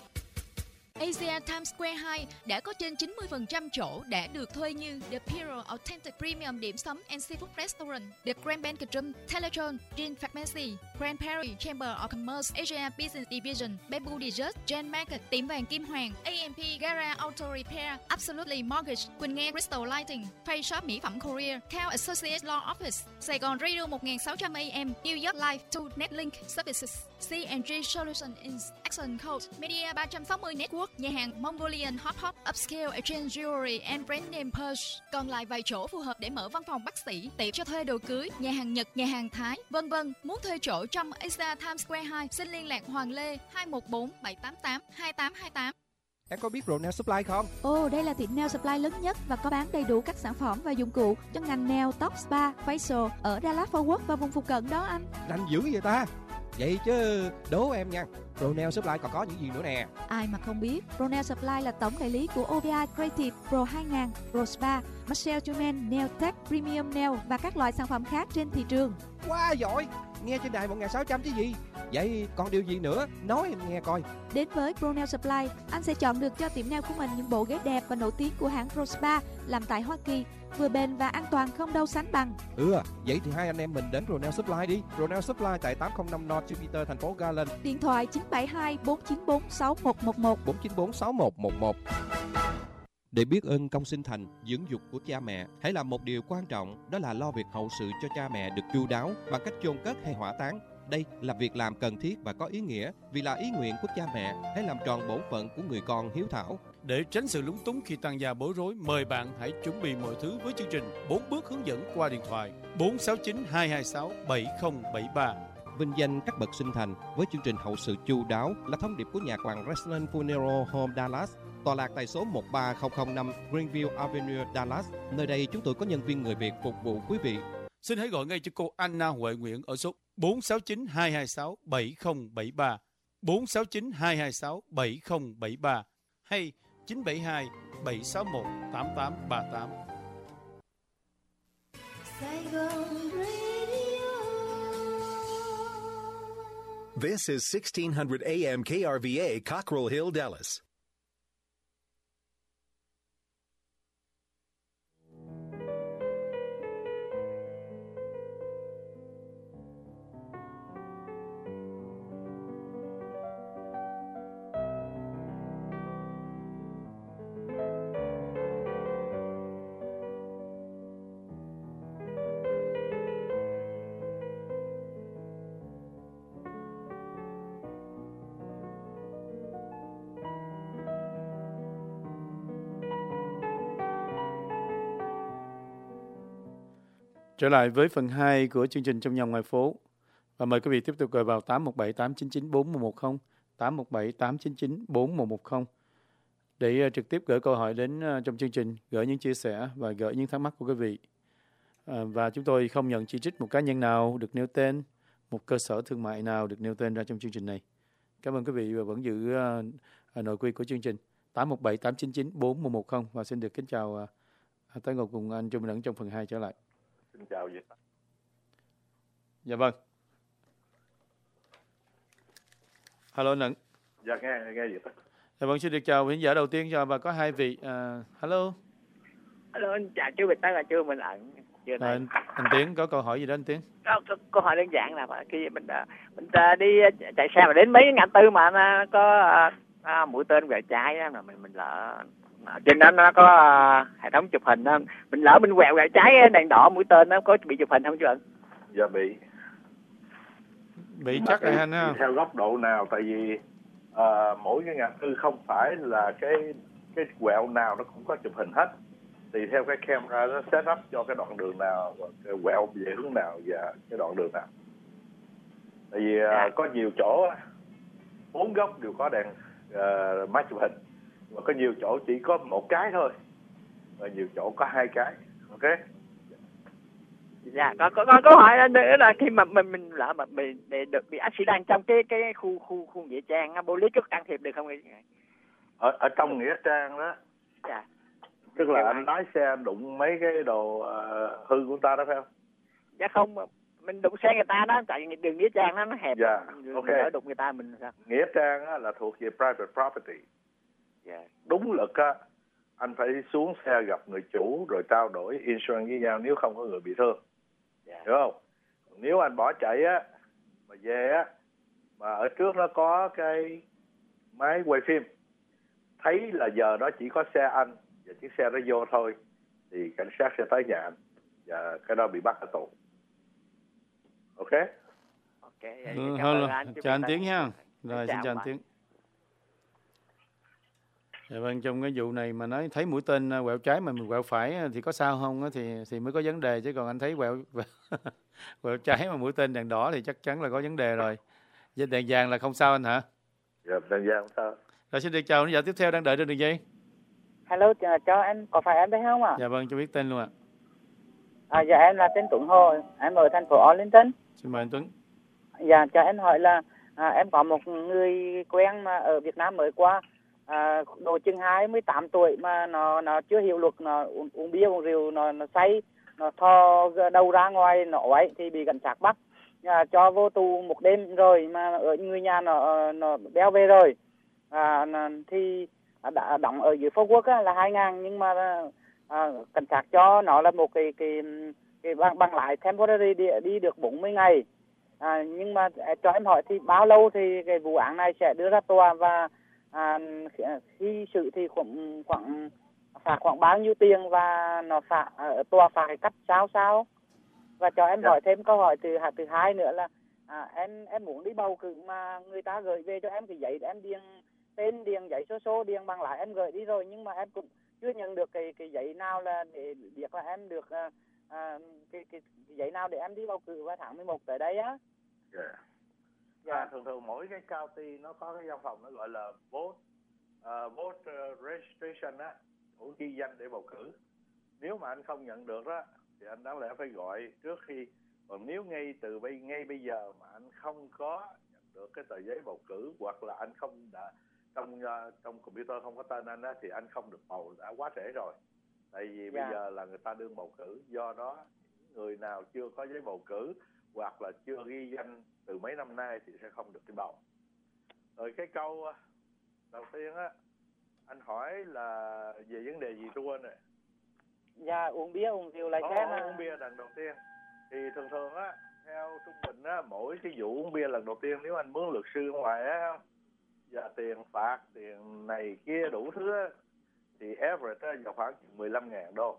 Asia Times Square hai đã có trên chín mươi phần trăm chỗ đã được thuê như The Piero Authentic Premium Điểm Sắm and Seafood Restaurant, The Grand Banquet Room, Teletron, Jean Pharmacy, Grand Paris Chamber of Commerce, Asia Business Division, Bamboo Desert, Gen Market, Tiệm vàng Kim Hoàng, a em pê Gara Auto Repair, Absolutely Mortgage, Quỳnh Nghe Crystal Lighting, Face Shop Mỹ phẩm Korea, Cal Associates Law Office, Sài Gòn Radio một nghìn sáu trăm A M, New York Live, two Netlink Services, xê and G Solution Incorporated, Action Code, Media ba trăm sáu mươi Network, nhà hàng Mongolian Hot Pot, Upscale Exchange Jewelry and Brand Name Purse. Còn lại vài chỗ phù hợp để mở văn phòng bác sĩ, tiệm cho thuê đồ cưới, nhà hàng Nhật, nhà hàng Thái, vân vân. Muốn thuê chỗ trong Asia Times Square hai, xin liên lạc Hoàng Lê hai một bốn bảy tám tám hai tám hai tám. Em có biết Pro Nail Supply không? Ồ, đây là tiệm nail supply lớn nhất và có bán đầy đủ các sản phẩm và dụng cụ cho ngành nail, tóc, spa, facial ở Dallas Fort Worth và vùng phụ cận đó anh. Rành dữ vậy ta? Vậy chứ đố em nha, Pro Nail Supply còn có những gì nữa nè? Ai mà không biết, Pro Nail Supply là tổng đại lý của ô vê i Creative, Pro hai nghìn, Pro Spa, Marcel Truman, Nail Tech, Premium Nail và các loại sản phẩm khác trên thị trường. Quá giỏi, nghe trên đài một nghìn sáu trăm chứ gì. Vậy còn điều gì nữa, nói em nghe coi. Đến với Pro Nail Supply, anh sẽ chọn được cho tiệm nail của mình những bộ ghế đẹp và nổi tiếng của hãng Pro Spa làm tại Hoa Kỳ, vừa bền và an toàn không đâu sánh bằng. Ừ, vậy thì hai anh em mình đến Pro Nail Supply đi. Pro Nail Supply tại tám không năm North Jupiter, thành phố Garland. Điện thoại chín bảy hai bốn chín bốn sáu một một một. bốn chín bốn sáu một một một. Để biết ơn công sinh thành, dưỡng dục của cha mẹ, hãy làm một điều quan trọng, đó là lo việc hậu sự cho cha mẹ được chu đáo bằng cách chôn cất hay hỏa táng. Đây là việc làm cần thiết và có ý nghĩa, vì là ý nguyện của cha mẹ, hãy làm tròn bổn phận của người con hiếu thảo. Để tránh sự lúng túng khi tăng gia bối rối, mời bạn hãy chuẩn bị mọi thứ với chương trình bốn bước hướng dẫn qua điện thoại bốn sáu chín hai hai sáu bảy không bảy ba. Vinh danh các bậc sinh thành với chương trình hậu sự chu đáo là thông điệp của nhà quản Resident Funeral Home Dallas, tọa lạc tại số một ba không không năm Greenville Avenue, Dallas. Nơi đây chúng tôi có nhân viên người Việt phục vụ quý vị. Xin hãy gọi ngay cho cô Anna Huệ Nguyễn ở số bốn sáu chín hai hai sáu bảy không bảy ba, bốn sáu chín hai hai sáu bảy không bảy ba hay chín bảy hai bảy sáu một tám tám ba tám. This is sixteen hundred A M K R V A, Cockrell Hill, Dallas. Trở lại với phần hai của chương trình Trong Nhà Ngoài Phố. Và mời quý vị tiếp tục gọi vào tám một bảy tám chín chín bốn một một không, tám một bảy tám chín chín bốn một một không để uh, trực tiếp gửi câu hỏi đến uh, trong chương trình, gửi những chia sẻ và gửi những thắc mắc của quý vị. Uh, và chúng tôi không nhận chỉ trích một cá nhân nào được nêu tên, một cơ sở thương mại nào được nêu tên ra trong chương trình này. Cảm ơn quý vị và vẫn giữ uh, nội quy của chương trình tám một bảy tám chín chín bốn một một không và xin được kính chào uh, Tái Ngọc cùng anh Trung Minh Ẩn trong phần hai trở lại. Xin chào Việt. Dạ vâng. Hello anh Ẩn. Dạ nghe nghe Việt. Dạ vâng, xin được chào khán giả đầu tiên và có hai vị. Uh, hello. Hello, anh chào chú Việt Tân là chú Minh Ẩn. À, anh, anh Tiến có câu hỏi gì đó anh Tiến? Có, có câu hỏi đơn giản là khi mình mình đi chạy xe mà đến mấy ngã tư mà nó có à, mũi tên về trái đó, mà mình mình lỡ trên đó nó có uh, hệ thống chụp hình đó. Mình lỡ mình quẹo quẹo trái đèn đỏ mũi tên nó có bị chụp hình không chú Ẩn? Dạ bị. Bị chắc là anh ha. Theo góc độ nào, tại vì uh, mỗi cái ngã tư không phải là cái cái quẹo nào nó cũng có chụp hình hết. Thì theo cái camera nó set up cho cái đoạn đường nào, cái quẹo về hướng nào và cái đoạn đường nào. Tại vì uh, có nhiều chỗ bốn góc đều có đèn uh, máy chụp hình, mà có nhiều chỗ chỉ có một cái thôi, và nhiều chỗ có hai cái. Ok. Dạ, có có, có câu hỏi nữa là khi mà mình mình lỡ mà bị bị được bị accident trong cái cái khu khu khu nghĩa trang, bố lý có can thiệp được không? Ở ở trong nghĩa trang đó. Dạ. Tức là anh lái xe đụng mấy cái đồ uh, hư của ta đó phải không? Dạ không, mình đụng xe người ta đó, tại đường nghĩa trang đó nó hẹp. Dạ, mình ok. Lỡ đụng người ta mình sao? Nghĩa trang á, là thuộc về private property. Dạ. Đúng luật á, anh phải xuống xe gặp người chủ rồi trao đổi insurance với nhau nếu không có người bị thương. Dạ. Hiểu không? Nếu anh bỏ chạy á, mà về á, mà ở trước nó có cái máy quay phim, thấy là giờ đó chỉ có xe anh và chiếc xe nó vô thôi, thì cảnh sát sẽ tới nhà anh và cái đó bị bắt ở tù. Ok? Ok. Ừ, hello. Anh, chào anh Tiến nha. Rồi xin chào anh Tiến. Dạ vâng, trong cái vụ này mà nói thấy mũi tên quẹo trái mà mình quẹo phải thì có sao không thì thì mới có vấn đề, chứ còn anh thấy quẹo quẹo trái mà mũi tên đèn đỏ thì chắc chắn là có vấn đề rồi. Với đèn vàng là không sao anh hả? Dạ, đèn vàng không sao. Rồi xin được chào khán giả tiếp theo đang đợi trên đường dây. Hello, cho em, có phải em đấy không ạ? Dạ vâng, cho biết tên luôn ạ. À, dạ em là tên Tuấn Hồ, em ở thành phố Arlington. Xin mời anh Tuấn. Dạ, cho em hỏi là à, em có một người quen mà ở Việt Nam mới qua, à, độ chừng hai mươi tám tuổi mà nó nó chưa hiểu luật, nó uống, uống bia uống rượu, nó nó say, nó thò đầu ra ngoài nó ấy thì bị cảnh sát bắt, à, cho vô tù một đêm rồi mà ở người nhà nó nó đeo về rồi, à, nó, thì đã đóng ở dưới phố Quốc á, là hai ngàn, nhưng mà à, cảnh sát cho nó là một cái cái cái bằng bằng lái temporary đi, đi được bốn mươi ngày, à, nhưng mà cho em hỏi thì bao lâu thì cái vụ án này sẽ đưa ra tòa, và à, khi xử thì khoảng khoảng phạt khoảng bao nhiêu tiền và nó phạt ở tòa phạt cái cách sao sao? Và cho em Dạ. hỏi thêm câu hỏi từ từ hai nữa là à, em em muốn đi bầu cử mà người ta gửi về cho em cái giấy để em điền tên, điền giấy số số, điền bằng lái em gửi đi rồi, nhưng mà em cũng chưa nhận được cái cái giấy nào là để biết là em được à, à, cái, cái cái giấy nào để em đi bầu cử vào tháng mười một tới đây á. Dạ. Dạ. À, thường thường mỗi cái county nó có cái văn phòng nó gọi là vote uh, vote registration á, của ghi danh để bầu cử. Nếu mà anh không nhận được đó thì anh đáng lẽ phải gọi trước khi. Còn nếu ngay từ bây ngay bây giờ mà anh không có nhận được cái tờ giấy bầu cử, hoặc là anh không đã trong uh, trong computer không có tên anh á, thì anh không được bầu, đã quá trễ rồi. Tại vì Dạ. bây giờ là người ta đương bầu cử, do đó người nào chưa có giấy bầu cử hoặc là chưa ghi danh từ mấy năm nay thì sẽ không được đi bầu. Rồi cái câu đầu tiên á, anh hỏi là về vấn đề gì tôi quên rồi. Dạ, uống bia uống rượu lại Ồ, xe mà. uống bia lần đầu tiên thì thường thường á, theo trung bình á, mỗi cái vụ uống bia lần đầu tiên nếu anh mướn luật sư ngoài á, và tiền phạt, tiền này kia đủ thứ á, thì average á vào khoảng mười lăm ngàn đô.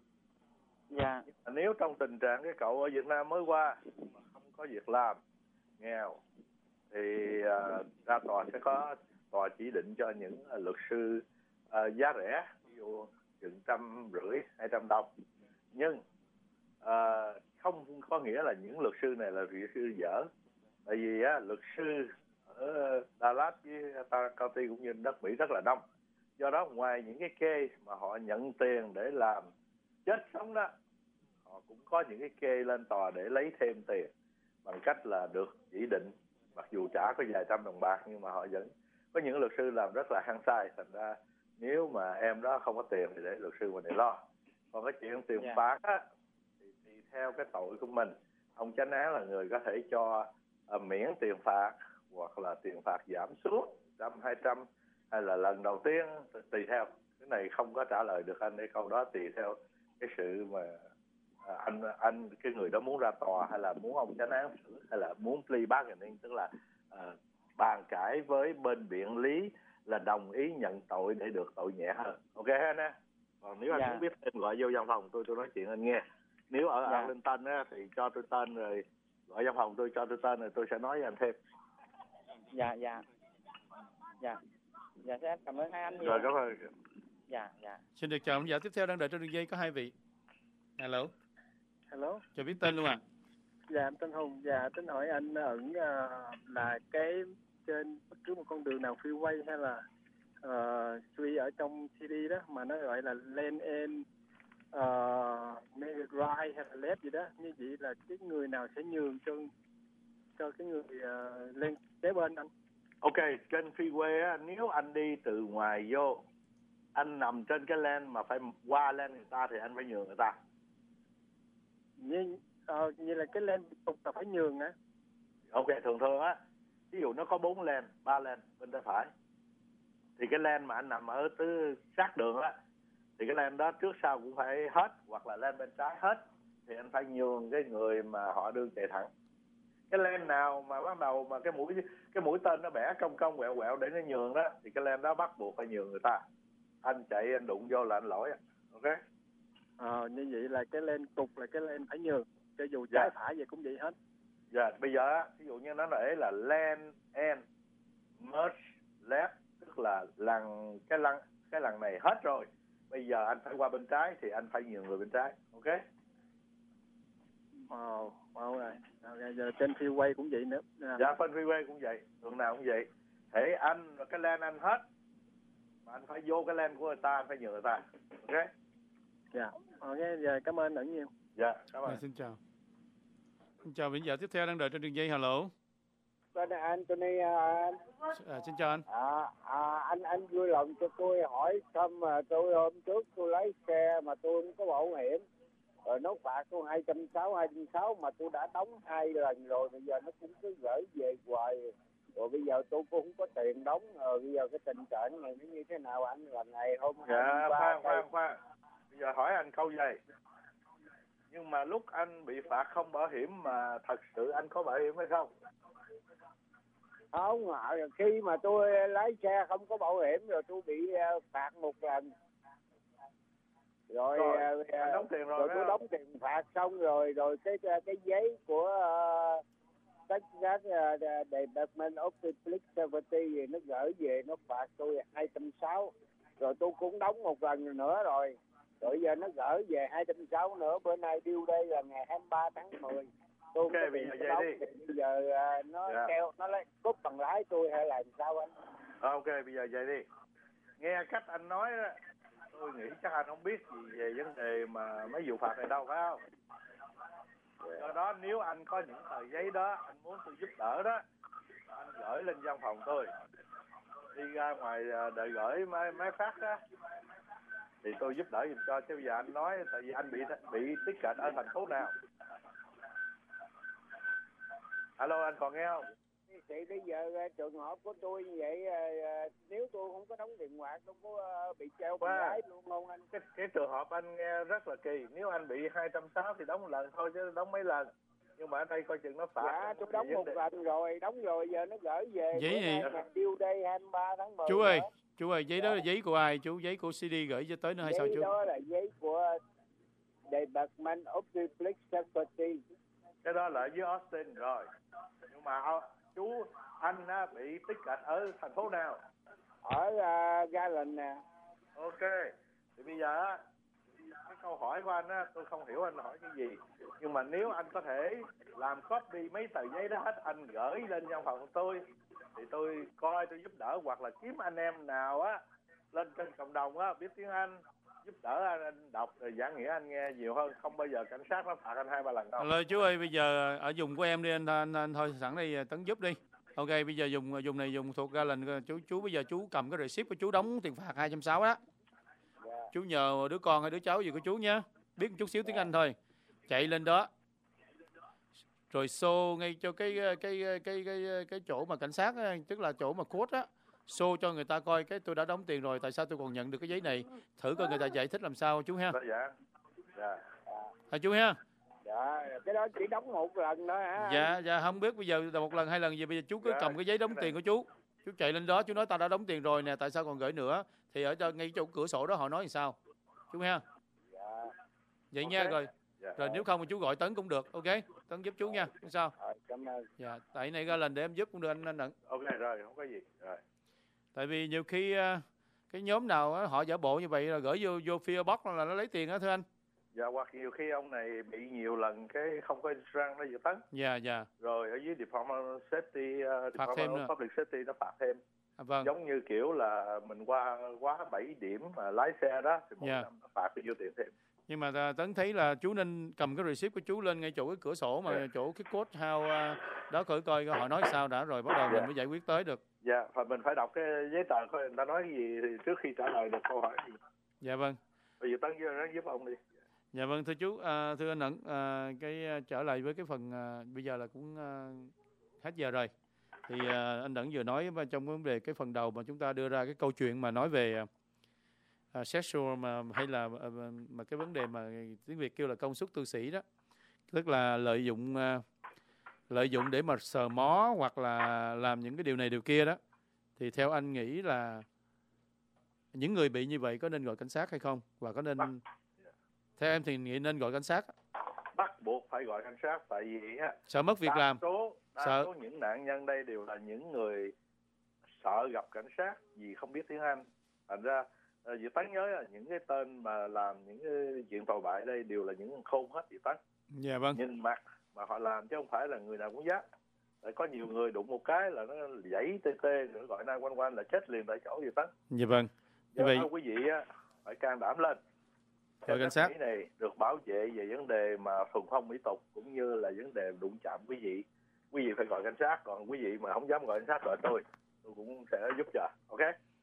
Dạ. Nếu trong tình trạng cái cậu ở Việt Nam mới qua mà không có việc làm, nghèo, thì uh, ra tòa sẽ có tòa chỉ định cho những uh, luật sư uh, giá rẻ, ví dụ chừng trăm rưỡi, hai trăm đồng. Nhưng uh, không có nghĩa là những luật sư này là luật sư dở. Tại vì á, uh, luật sư ở Dallas với County cũng như đất Mỹ rất là đông. Do đó ngoài những cái case mà họ nhận tiền để làm chết sống đó, họ cũng có những cái kê lên tòa để lấy thêm tiền bằng cách là được chỉ định, mặc dù trả có vài trăm đồng bạc nhưng mà họ vẫn có những luật sư làm rất là hăng say. Thành ra nếu mà em đó không có tiền thì để luật sư mình để lo. Còn cái chuyện tiền Yeah. phạt á, thì, thì theo cái tội của mình, ông chánh án là người có thể cho uh, miễn tiền phạt hoặc là tiền phạt giảm xuống trăm hai trăm, hay là lần đầu tiên tùy theo. Cái này không có trả lời được anh cái câu đó, tùy theo cái sự mà à, anh anh cái người đó muốn ra tòa, hay là muốn ông chánh án xử, hay là muốn plea bargaining, tức là à, bàn cãi với bên biện lý là đồng ý nhận tội để được tội nhẹ hơn. Ok anh á. Còn nếu anh Dạ. muốn biết thêm gọi vô văn phòng tôi tôi nói chuyện anh nghe. Nếu ở Dạ. Arlington á thì cho tôi tên rồi gọi văn phòng tôi cho tôi tên rồi tôi sẽ nói với anh thêm. Dạ dạ. Dạ. Dạ em cảm ơn hai anh nhiều. Rồi cảm ơn. Dạ dạ. Xin được chào khán giả tiếp theo đang đợi trên đường dây, có hai vị. Hello. Hello. Cho biết tên luôn à. Dạ em tên Hùng. Dạ tính hỏi anh ẩn uh, là cái trên bất cứ một con đường nào freeway hay là uh, street ở trong city đó mà nó gọi là lane end uh, right hay là left gì đó, như vậy là cái người nào sẽ nhường cho cho cái người uh, lên kế bên anh? Ok, trên freeway á, nếu anh đi từ ngoài vô, anh nằm trên cái lane mà phải qua lane người ta thì anh phải nhường người ta. Như, uh, như là cái lane tục là phải nhường á. Ok, thường thường á, ví dụ nó có bốn lane, ba lane bên tay phải, thì cái lane mà anh nằm ở tứ sát đường á, thì cái lane đó trước sau cũng phải hết, hoặc là lane bên trái hết, thì anh phải nhường cái người mà họ đương chạy thẳng. Cái lane nào mà bắt đầu mà cái mũi cái mũi tên nó bẻ cong cong quẹo quẹo để nó nhường đó, thì cái lane đó bắt buộc phải nhường người ta. Anh chạy anh đụng vô là anh lỗi. Ok. Ờ, như vậy là cái lane cục là cái lane phải nhường, cho dù trái Dạ. phải vậy cũng vậy hết. Dạ, bây giờ á, ví dụ như nó để là lane end merge left, tức là lần cái lần cái lần này hết rồi, bây giờ anh phải qua bên trái thì anh phải nhường người bên trái. Ok. Ồ, oh, rồi. Okay, giờ trên freeway cũng vậy nữa. À. Dạ, trên freeway cũng vậy, đường nào cũng vậy. Thế anh cái lane anh hết, mà anh phải vô cái lane của người ta, anh phải nhường người ta. Ok. Dạ. Ok, giờ cảm ơn ẩn nhiều. Dạ, cảm ơn. À, xin chào. Xin chào khán giả tiếp theo đang đợi trên đường dây. Hello. Anh Anthony, anh. À, xin chào anh. À, à, anh anh vui lòng cho tôi hỏi thăm, mà tôi hôm trước tôi lái xe mà tôi không có bảo hiểm, rồi nó phạt tôi hai trăm sáu hai trăm sáu mà tôi đã đóng hai lần rồi, bây giờ nó cũng cứ gửi về hoài, rồi bây giờ tôi cũng không có tiền đóng, rồi bây giờ cái tình trạng này nó như thế nào anh? Là ngày hôm Dạ, khoan khoan khoan, bây giờ hỏi anh câu vậy. Nhưng mà lúc anh bị phạt không bảo hiểm mà thật sự anh có bảo hiểm hay không? Không, khi mà tôi lái xe không có bảo hiểm rồi tôi bị phạt một lần. rồi, Rồi, à, anh đóng tiền rồi rồi phải tôi không? đóng tiền phạt xong rồi rồi cái cái giấy của uh, các các uh, Department of Public Safety gì nó gửi về nó phạt tôi hai trăm sáu mươi, rồi tôi cũng đóng một lần nữa rồi, rồi giờ nó gửi về hai trăm sáu mươi nữa. Bữa nay due đây là ngày hai mươi ba tháng mười, tôi Ok, không có bây tiền giờ tôi vậy đóng đi. thì bây giờ uh, nó Dạ. kêu nó lấy cúp bằng lái tôi hay là sao anh? À, ok, bây giờ vậy đi. Nghe cách anh nói đó, tôi nghĩ chắc anh không biết gì về vấn đề mà mấy vụ phạt này đâu, phải không? Do đó nếu anh có những tờ giấy đó, anh muốn tôi giúp đỡ đó, anh gửi lên văn phòng tôi. Đi ra ngoài à, đợi gửi máy, máy phát đó, thì tôi giúp đỡ giùm cho. Chứ bây giờ anh nói, tại vì anh bị bị tiết kệch ở thành phố nào? Alo, anh còn nghe không? Thì bây giờ uh, trường hợp của tôi như vậy, uh, nếu tôi không có đóng tiền phạt tôi có uh, bị treo bằng lái luôn không anh? Cái, cái trường hợp anh nghe rất là kỳ. Nếu anh bị hai trăm sáu mươi thì đóng một lần thôi chứ đóng mấy lần. Nhưng mà ở đây coi chừng nó phạt. Dạ tôi đóng một lần rồi, đóng rồi giờ nó gửi về. Giấy gì? Ngày due đây hai mươi ba tháng mười. Chú ơi, chú ơi, giấy đó là giấy của ai? Chú giấy của xê đê gửi cho tới nữa hay sao Giấy chú? đó là giấy của Department of Public Safety. Cái đó là ở dưới Austin rồi. Nhưng mà chú anh á, bị tiết kệch ở thành phố nào? Ở uh, Garland nè. Ok. Thì bây giờ á, cái câu hỏi của anh á, tôi không hiểu anh hỏi cái gì. Nhưng mà nếu anh có thể làm copy mấy tờ giấy đó hết, anh gửi lên văn phòng của tôi, thì tôi coi tôi giúp đỡ, hoặc là kiếm anh em nào á lên trên cộng đồng á biết tiếng Anh giúp đỡ anh, anh đọc rồi giảng nghĩa anh nghe nhiều hơn. Không bao giờ cảnh sát nó phạt anh hai ba lần đâu. Lời chú ơi, bây giờ ở vùng của em đi anh, anh, anh thôi sẵn đây Tấn giúp đi. Ok, bây giờ dùng dùng này dùng thuộc ra lần chú chú bây giờ chú cầm cái receipt của chú đóng tiền phạt hai trăm sáu mươi đó. Yeah. Chú nhờ đứa con hay đứa cháu gì của chú nhé, biết một chút xíu tiếng Anh thôi, chạy lên đó rồi show ngay cho cái cái cái cái cái cái chỗ mà cảnh sát, tức là chỗ mà court á, show cho người ta coi cái tôi đã đóng tiền rồi, tại sao tôi còn nhận được cái giấy này, thử coi người ta giải thích làm sao chú ha. Dạ. Dạ. À, chú ha. Dạ, cái đó chỉ đóng một lần thôi hả? Dạ, dạ không biết bây giờ là một lần hai lần gì, bây giờ chú cứ Dạ, cầm cái giấy đóng tiền của chú, chú chạy lên đó chú nói tao đã đóng tiền rồi nè, tại sao còn gửi nữa, thì ở cho ngay chỗ cửa sổ đó họ nói làm sao, chú ha. Dạ. Vậy Ok. nha, rồi Dạ. rồi nếu không thì chú gọi Tấn cũng được, ok, Tấn giúp chú nha, không sao. Rồi, cảm ơn. Dạ, tại này ra lần để em giúp cũng được anh anh Đặng. Ok rồi, không có gì. Rồi. Tại vì nhiều khi uh, cái nhóm nào á, họ giả bộ như vậy là gửi vô vô fear box là nó lấy tiền đó thưa anh. Dạ, hoặc nhiều khi ông này bị nhiều lần cái không có răng nó dự tấn. Dạ, dạ. Rồi ở dưới Department Safety, uh, Phạt thêm Department nữa. of Public Safety nó phạt thêm. À, vâng. Giống như kiểu là mình qua quá bảy điểm mà lái xe đó thì mỗi Dạ. năm nó phạt bao nhiêu tiền thêm. Nhưng mà à, Tấn thấy là chú nên cầm cái receipt của chú lên ngay chỗ cái cửa sổ mà Dạ. chỗ cái code house uh, đó, coi coi họ nói sao đã, rồi bắt đầu Dạ. mình mới giải quyết tới được. Dạ, và mình phải đọc cái giấy tờ coi người ta nói cái gì thì trước khi trả lời được câu hỏi. Dạ vâng. Bây giờ Tấn vô nó giúp ông đi. Dạ vâng, thưa chú, à, thưa anh Ẩn, à, cái à, trở lại với cái phần à, bây giờ là cũng à, hết giờ rồi. Thì à, anh Ẩn vừa nói trong vấn đề cái phần đầu mà chúng ta đưa ra cái câu chuyện mà nói về à, sexual mà hay là à, mà cái vấn đề mà tiếng Việt kêu là công suất tư sĩ đó, tức là lợi dụng à, lợi dụng để mà sờ mó hoặc là làm những cái điều này điều kia đó, thì theo anh nghĩ là những người bị như vậy có nên gọi cảnh sát hay không, và có nên, theo em thì nghĩ nên gọi cảnh sát. Bắt buộc phải gọi cảnh sát, tại vì á, Sợ mất việc đa làm. số, đa Sợ. số những nạn nhân đây đều là những người sợ gặp cảnh sát vì không biết tiếng Anh. Thành ra Diệu Tấn nhớ là những cái tên mà làm những cái chuyện tồi bại đây đều là những khôn hết Diệu Tấn. Dạ vâng. Nhìn mặt mà họ làm chứ không phải là người nào cũng dám. Tại có nhiều người đụng một cái là nó dãy tê tê rồi gọi nine one one là chết liền tại chỗ Diệu Tấn. Dạ vâng. Như Do vậy đó quý vị á, phải can đảm lên. gọi cảnh sát. Cái này được bảo vệ về vấn đề mà thuần phong mỹ tục cũng như là vấn đề đụng chạm quý vị. Quý vị phải gọi cảnh sát, còn quý vị mà không dám gọi cảnh sát gọi tôi, tôi cũng sẽ giúp cho. Ok?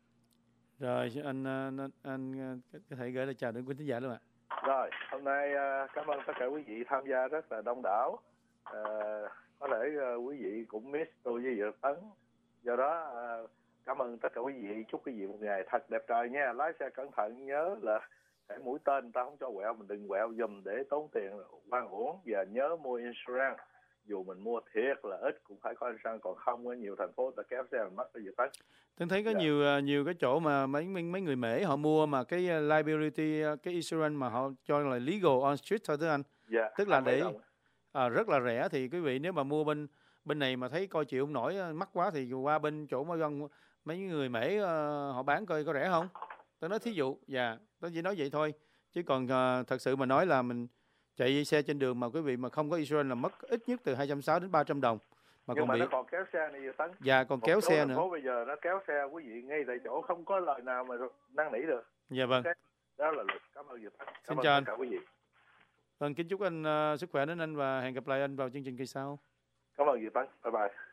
Rồi anh anh, anh, anh có thể gửi lời chào đến quý khán giả luôn ạ. Rồi, hôm nay cảm ơn tất cả quý vị tham gia rất là đông đảo. À, có thể quý vị cũng miss tôi với Diệu Tấn. Do đó cảm ơn tất cả quý vị, chúc quý vị một ngày thật đẹp trời nha. Lái xe cẩn thận, nhớ là cái mũi tên ta không cho quẹo, mình đừng quẹo dùm để tốn tiền quan uổng. Và nhớ mua insurance dù mình mua thiệt là ít cũng phải có anh xăng, còn không ở nhiều thành phố ta kéo xe mình mất cái gì tấn. Tôi thấy có Dạ. nhiều ờ, nhiều cái chỗ mà mấy mấy mấy người Mễ họ mua mà cái ờ, liability ờ, cái insurance mà họ cho là legal on street thôi thưa anh. Dạ, Tức là hai mươi để đồng. à, rất là rẻ, thì quý vị nếu mà mua bên bên này mà thấy coi chịu không nổi ờ, mắc quá thì qua bên chỗ mấy con mấy người Mễ ờ, họ bán coi có rẻ không. Tôi nói thí dụ, dạ, tôi chỉ nói vậy thôi. Chứ còn ờ, thật sự mà nói là mình chạy xe trên đường mà quý vị mà không có insurance là mất ít nhất từ hai trăm sáu mươi đến ba trăm đồng. Mà Nhưng còn mà bị nó còn kéo xe này gì tấn. Dạ, còn Một kéo số xe thành nữa. phố bây giờ nó kéo xe quý vị ngay tại chỗ, không có lời nào mà năn nỉ được. Dạ vâng. Ok, đó là luật. Cảm ơn Việt Tấn. Xin Cảm chào ơn anh. tất cả quý vị. Vâng, kính chúc anh ờ, sức khỏe đến anh và hẹn gặp lại anh vào chương trình kỳ sau. Cảm ơn Việt Tấn. Bye bye.